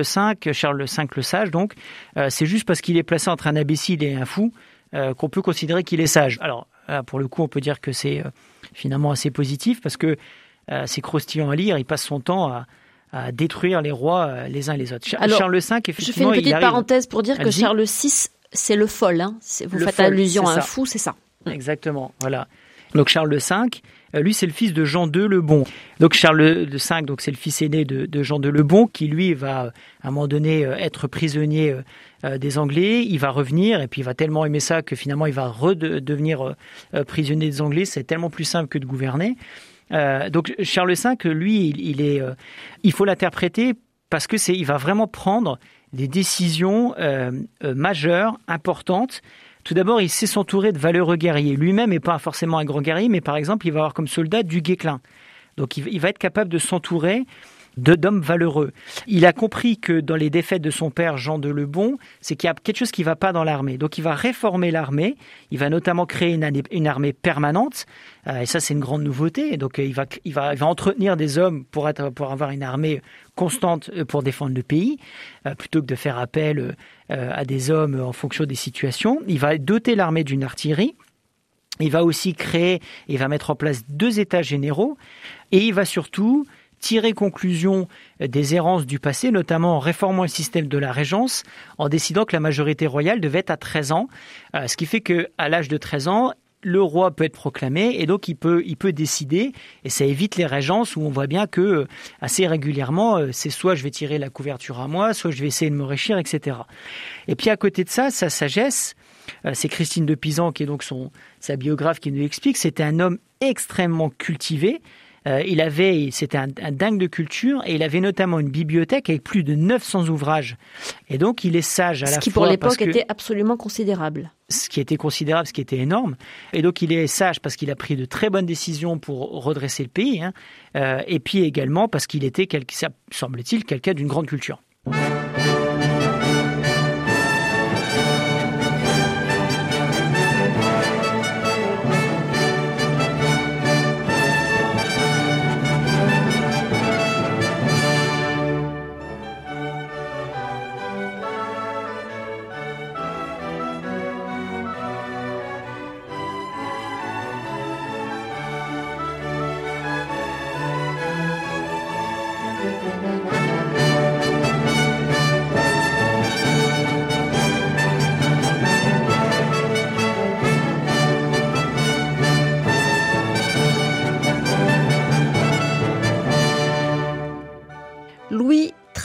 V le Sage, donc, c'est juste parce qu'il est placé entre un imbécile et un fou qu'on peut considérer qu'il est sage. Alors, pour le coup, on peut dire que c'est finalement assez positif parce que c'est croustillant à lire. Il passe son temps à détruire les rois les uns les autres.
Alors,
Charles V, effectivement,
je fais une petite parenthèse pour dire que Charles VI, c'est le fol. Hein. Vous faites allusion à un fou, c'est ça.
Exactement, voilà. Donc Charles V, lui, c'est le fils de Jean II le Bon. Donc Charles V, donc c'est le fils aîné de Jean II le Bon, qui lui va à un moment donné être prisonnier des Anglais. Il va revenir et puis il va tellement aimer ça que finalement il va redevenir prisonnier des Anglais. C'est tellement plus simple que de gouverner. Donc Charles V, lui, il faut l'interpréter parce que il va vraiment prendre des décisions majeures, importantes. Tout d'abord, il sait s'entourer de valeureux guerriers. Lui-même n'est pas forcément un grand guerrier, mais par exemple, il va avoir comme soldat du Guesclin. Donc, il va être capable de s'entourer d'hommes valeureux. Il a compris que dans les défaites de son père, Jean II le Bon, c'est qu'il y a quelque chose qui ne va pas dans l'armée. Donc, il va réformer l'armée. Il va notamment créer une armée permanente. Et ça, c'est une grande nouveauté. Donc, il va entretenir des hommes pour avoir une armée constante pour défendre le pays, plutôt que de faire appel à des hommes en fonction des situations. Il va doter l'armée d'une artillerie. Il va aussi il va mettre en place 2 états généraux. Et il va surtout tirer conclusion des errances du passé, notamment en réformant le système de la régence, en décidant que la majorité royale devait être à 13 ans, ce qui fait qu'à l'âge de 13 ans, le roi peut être proclamé et donc il peut décider, et ça évite les régences où on voit bien que assez régulièrement, c'est soit je vais tirer la couverture à moi, soit je vais essayer de me réchir, etc. Et puis à côté de ça, sa sagesse, c'est Christine de Pisan qui est donc sa biographe qui nous l'explique, c'était un homme extrêmement cultivé. C'était un dingue de culture et il avait notamment une bibliothèque avec plus de 900 ouvrages. Et donc, il est sage à la fois.
Ce qui, pour l'époque, était absolument considérable.
Ce qui était considérable, ce qui était énorme. Et donc, il est sage parce qu'il a pris de très bonnes décisions pour redresser le pays. Hein. Et puis également parce qu'il était, semble-t-il, quelqu'un d'une grande culture.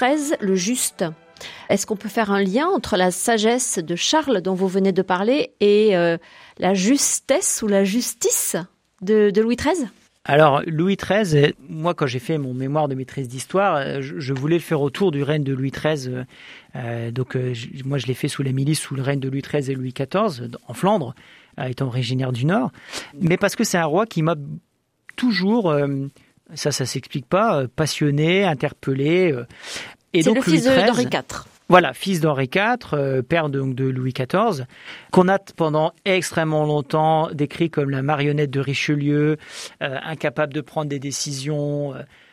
XIII, le juste. Est-ce qu'on peut faire un lien entre la sagesse de Charles dont vous venez de parler et la justesse ou la justice de Louis XIII ?
Alors, Louis XIII, moi, quand j'ai fait mon mémoire de maîtrise d'histoire, je voulais le faire autour du règne de Louis XIII. Moi, je l'ai fait sous la milice, sous le règne de Louis XIII et Louis XIV, en Flandre, étant originaire du Nord. Mais parce que c'est un roi qui m'a toujours, ça s'explique pas, passionné, interpellé. Et
c'est
donc,
le fils d'Henri IV.
Voilà, fils d'Henri IV, père de Louis XIV, qu'on a pendant extrêmement longtemps décrit comme la marionnette de Richelieu, incapable de prendre des décisions,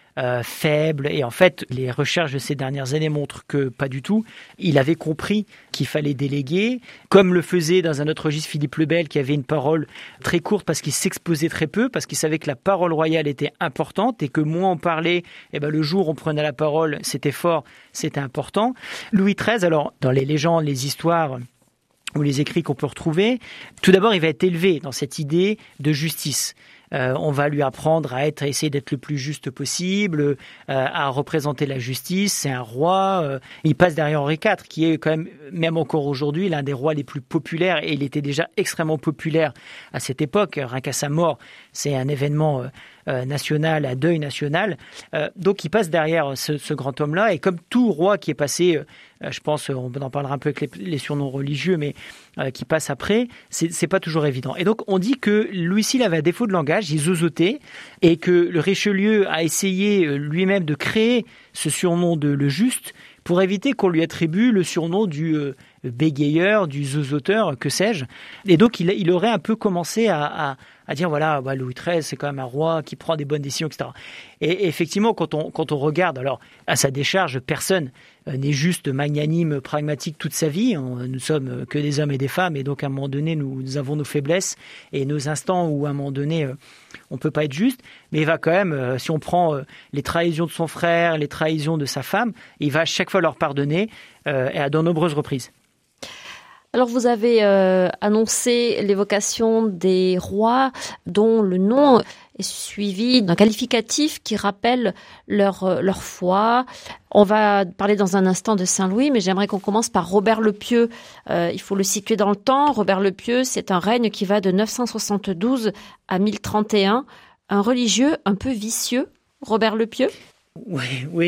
faible. Et en fait, les recherches de ces dernières années montrent que pas du tout. Il avait compris qu'il fallait déléguer, comme le faisait dans un autre registre Philippe le Bel, qui avait une parole très courte parce qu'il s'exposait très peu, parce qu'il savait que la parole royale était importante et que moins on parlait, le jour où on prenait la parole, c'était fort, c'était important. Louis XIII, alors, dans les légendes, les histoires ou les écrits qu'on peut retrouver, tout d'abord, il va être élevé dans cette idée de justice. On va lui apprendre à essayer d'être le plus juste possible, à représenter la justice. C'est un roi. Il passe derrière Henri IV, qui est quand même encore aujourd'hui, l'un des rois les plus populaires. Et il était déjà extrêmement populaire à cette époque. Rien qu'à sa mort, c'est un événement national, à deuil national. Donc il passe derrière ce grand homme-là. Et comme tout roi qui est passé, je pense, on en parlera un peu avec les surnoms religieux, mais qui passe après, c'est pas toujours évident. Et donc on dit que Louis VI avait un défaut de langage, il zozotait, et que le Richelieu a essayé lui-même de créer ce surnom de le juste pour éviter qu'on lui attribue le surnom du bégayeur, du zozoteur, que sais-je. Et donc il aurait un peu commencé à dire voilà, Louis XIII c'est quand même un roi qui prend des bonnes décisions, etc. Et effectivement, quand on regarde, alors à sa décharge, personne n'est juste magnanime, pragmatique toute sa vie. Nous sommes que des hommes et des femmes, et donc à un moment donné, nous avons nos faiblesses et nos instants où à un moment donné, on peut pas être juste. Mais il va quand même, si on prend les trahisons de son frère, les trahisons de sa femme, il va à chaque fois leur pardonner, et à de nombreuses reprises.
Alors vous avez annoncé l'évocation des rois dont le nom est suivi d'un qualificatif qui rappelle leur foi. On va parler dans un instant de Saint-Louis, mais j'aimerais qu'on commence par Robert le Pieux. Il faut le situer dans le temps. Robert le Pieux, c'est un règne qui va de 972 à 1031. Un religieux un peu vicieux, Robert le Pieux.
Oui,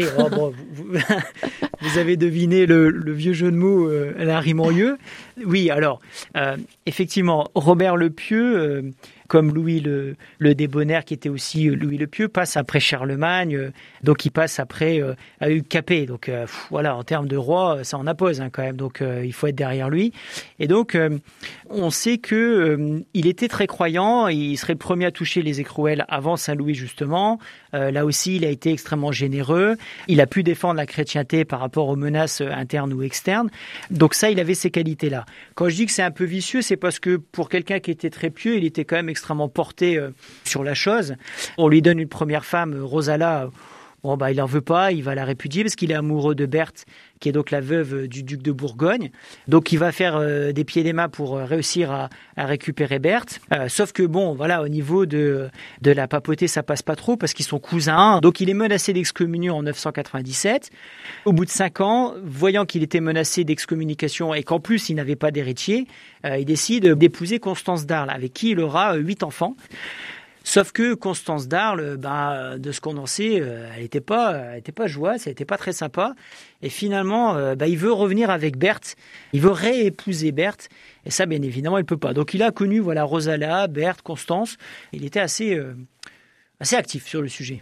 vous avez deviné le vieux jeu de mots, la rime en lieu. Oui, alors, effectivement, Robert le Pieux, comme Louis le Débonnaire, qui était aussi Louis le Pieux, passe après Charlemagne, donc il passe après à Hugues Capet. Donc voilà, en termes de roi, ça en impose quand même, donc il faut être derrière lui. Et donc, on sait que il était très croyant, il serait le premier à toucher les écrouelles avant Saint-Louis, justement. Là aussi, il a été extrêmement généreux. Il a pu défendre la chrétienté par rapport aux menaces internes ou externes. Donc ça, il avait ces qualités-là. Quand je dis que c'est un peu vicieux, c'est parce que pour quelqu'un qui était très pieux, il était quand même extrêmement porté sur la chose. On lui donne une première femme, Rosala. Bon, il n'en veut pas, il va la répudier parce qu'il est amoureux de Berthe, qui est donc la veuve du duc de Bourgogne. Donc il va faire des pieds et des mains pour réussir à récupérer Berthe. Sauf que au niveau de la papauté, ça passe pas trop parce qu'ils sont cousins. Donc il est menacé d'excommunion en 997. Au bout de 5 ans, voyant qu'il était menacé d'excommunication et qu'en plus il n'avait pas d'héritier, il décide d'épouser Constance d'Arles, avec qui il aura 8 enfants. Sauf que Constance d'Arles, de ce qu'on en sait, elle était pas joyeuse, elle était pas très sympa. Et finalement, il veut revenir avec Berthe, il veut réépouser Berthe. Et ça, bien évidemment, il peut pas. Donc il a connu Rosala, Berthe, Constance. Il était assez actif sur le sujet.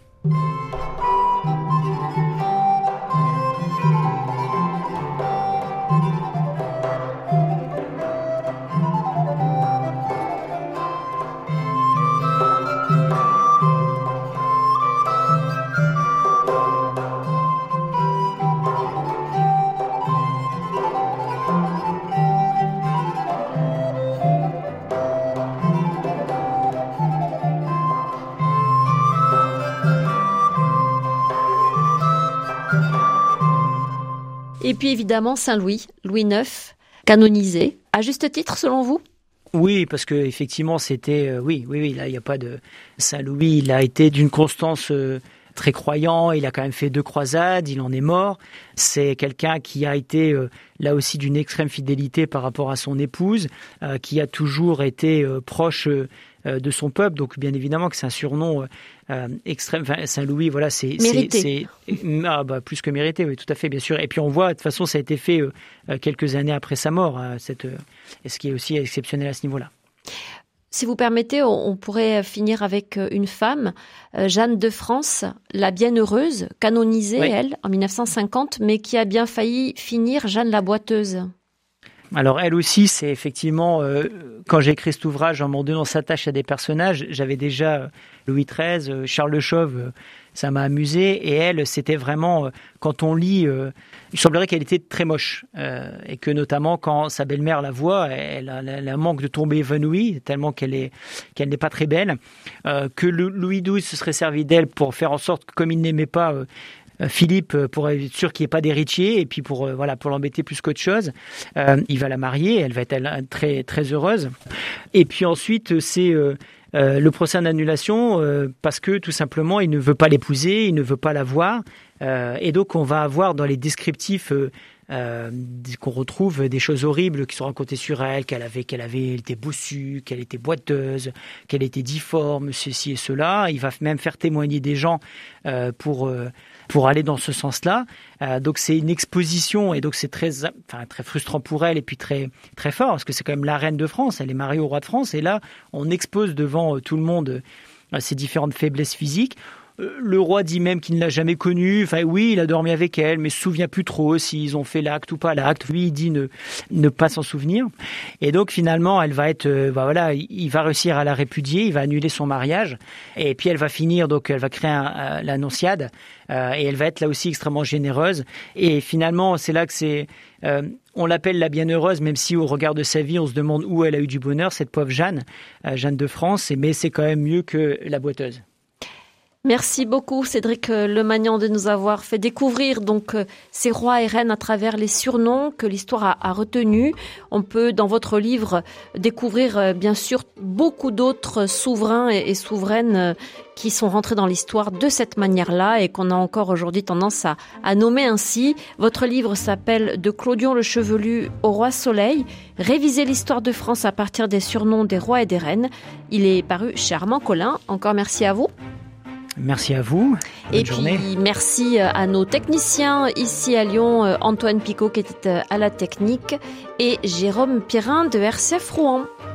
Et puis évidemment Saint-Louis, Louis IX, canonisé, à juste titre selon vous ?
Oui, parce que effectivement c'était oui, là il n'y a pas de Saint-Louis, il a été d'une constance très croyant, il a quand même fait 2 croisades, il en est mort. C'est quelqu'un qui a été là aussi d'une extrême fidélité par rapport à son épouse, qui a toujours été proche de son peuple. Donc bien évidemment que c'est un surnom extrême. Enfin, Saint-Louis, voilà, c'est plus que mérité, oui, tout à fait, bien sûr. Et puis on voit, de toute façon, ça a été fait quelques années après sa mort, ce qui est aussi exceptionnel à ce niveau-là.
Si vous permettez, on pourrait finir avec une femme, Jeanne de France, la Bienheureuse, canonisée, oui, elle, en 1950, mais qui a bien failli finir Jeanne la Boiteuse.
Alors elle aussi, c'est effectivement, quand j'ai écrit cet ouvrage, en moment donné, on s'attache à des personnages. J'avais déjà Louis XIII, Charles de Chauve, ça m'a amusé. Et elle, c'était vraiment, quand on lit, il semblerait qu'elle était très moche. Et que notamment, quand sa belle-mère la voit, elle a manque de tomber évanouie, tellement qu'elle n'est pas très belle. Que Louis XII se serait servi d'elle pour faire en sorte que, comme il n'aimait pas Philippe, pour être sûr qu'il n'y ait pas d'héritier, et puis pour l'embêter plus qu'autre chose, il va la marier, elle va être très, très heureuse. Et puis ensuite, c'est le procès en annulation, parce que tout simplement, il ne veut pas l'épouser, il ne veut pas la voir, et donc on va avoir dans les descriptifs qu'on retrouve des choses horribles qui sont racontées sur elle, qu'elle était bossue, qu'elle était boiteuse, qu'elle était difforme, ceci et cela. Il va même faire témoigner des gens pour aller dans ce sens-là. Donc c'est une exposition, et donc c'est très frustrant pour elle, et puis très, très fort, parce que c'est quand même la reine de France, elle est mariée au roi de France, et là on expose devant tout le monde ses différentes faiblesses physiques. Le roi dit même qu'il ne l'a jamais connue. Enfin, oui, il a dormi avec elle, mais se souvient plus trop s'ils ont fait l'acte ou pas l'acte. Lui, il dit ne pas s'en souvenir. Et donc, finalement, elle va être, il va réussir à la répudier, il va annuler son mariage. Et puis, elle va finir, donc, elle va créer l'Annonciade. Et elle va être là aussi extrêmement généreuse. Et finalement, c'est là que on l'appelle la Bienheureuse, même si au regard de sa vie, on se demande où elle a eu du bonheur, cette pauvre Jeanne de France. Mais c'est quand même mieux que la Boiteuse.
Merci beaucoup Cédric Lemagnan de nous avoir fait découvrir donc ces rois et reines à travers les surnoms que l'histoire a retenus. On peut dans votre livre découvrir bien sûr beaucoup d'autres souverains et souveraines qui sont rentrés dans l'histoire de cette manière-là et qu'on a encore aujourd'hui tendance à nommer ainsi. Votre livre s'appelle « De Clodion le Chevelu au Roi Soleil », réviser l'histoire de France à partir des surnoms des rois et des reines. Il est paru chez Armand Collin. Encore merci à vous.
Merci à vous. Bonne journée.
Puis merci à nos techniciens ici à Lyon, Antoine Picot qui était à la technique et Jérôme Pierrin de RCF Rouen.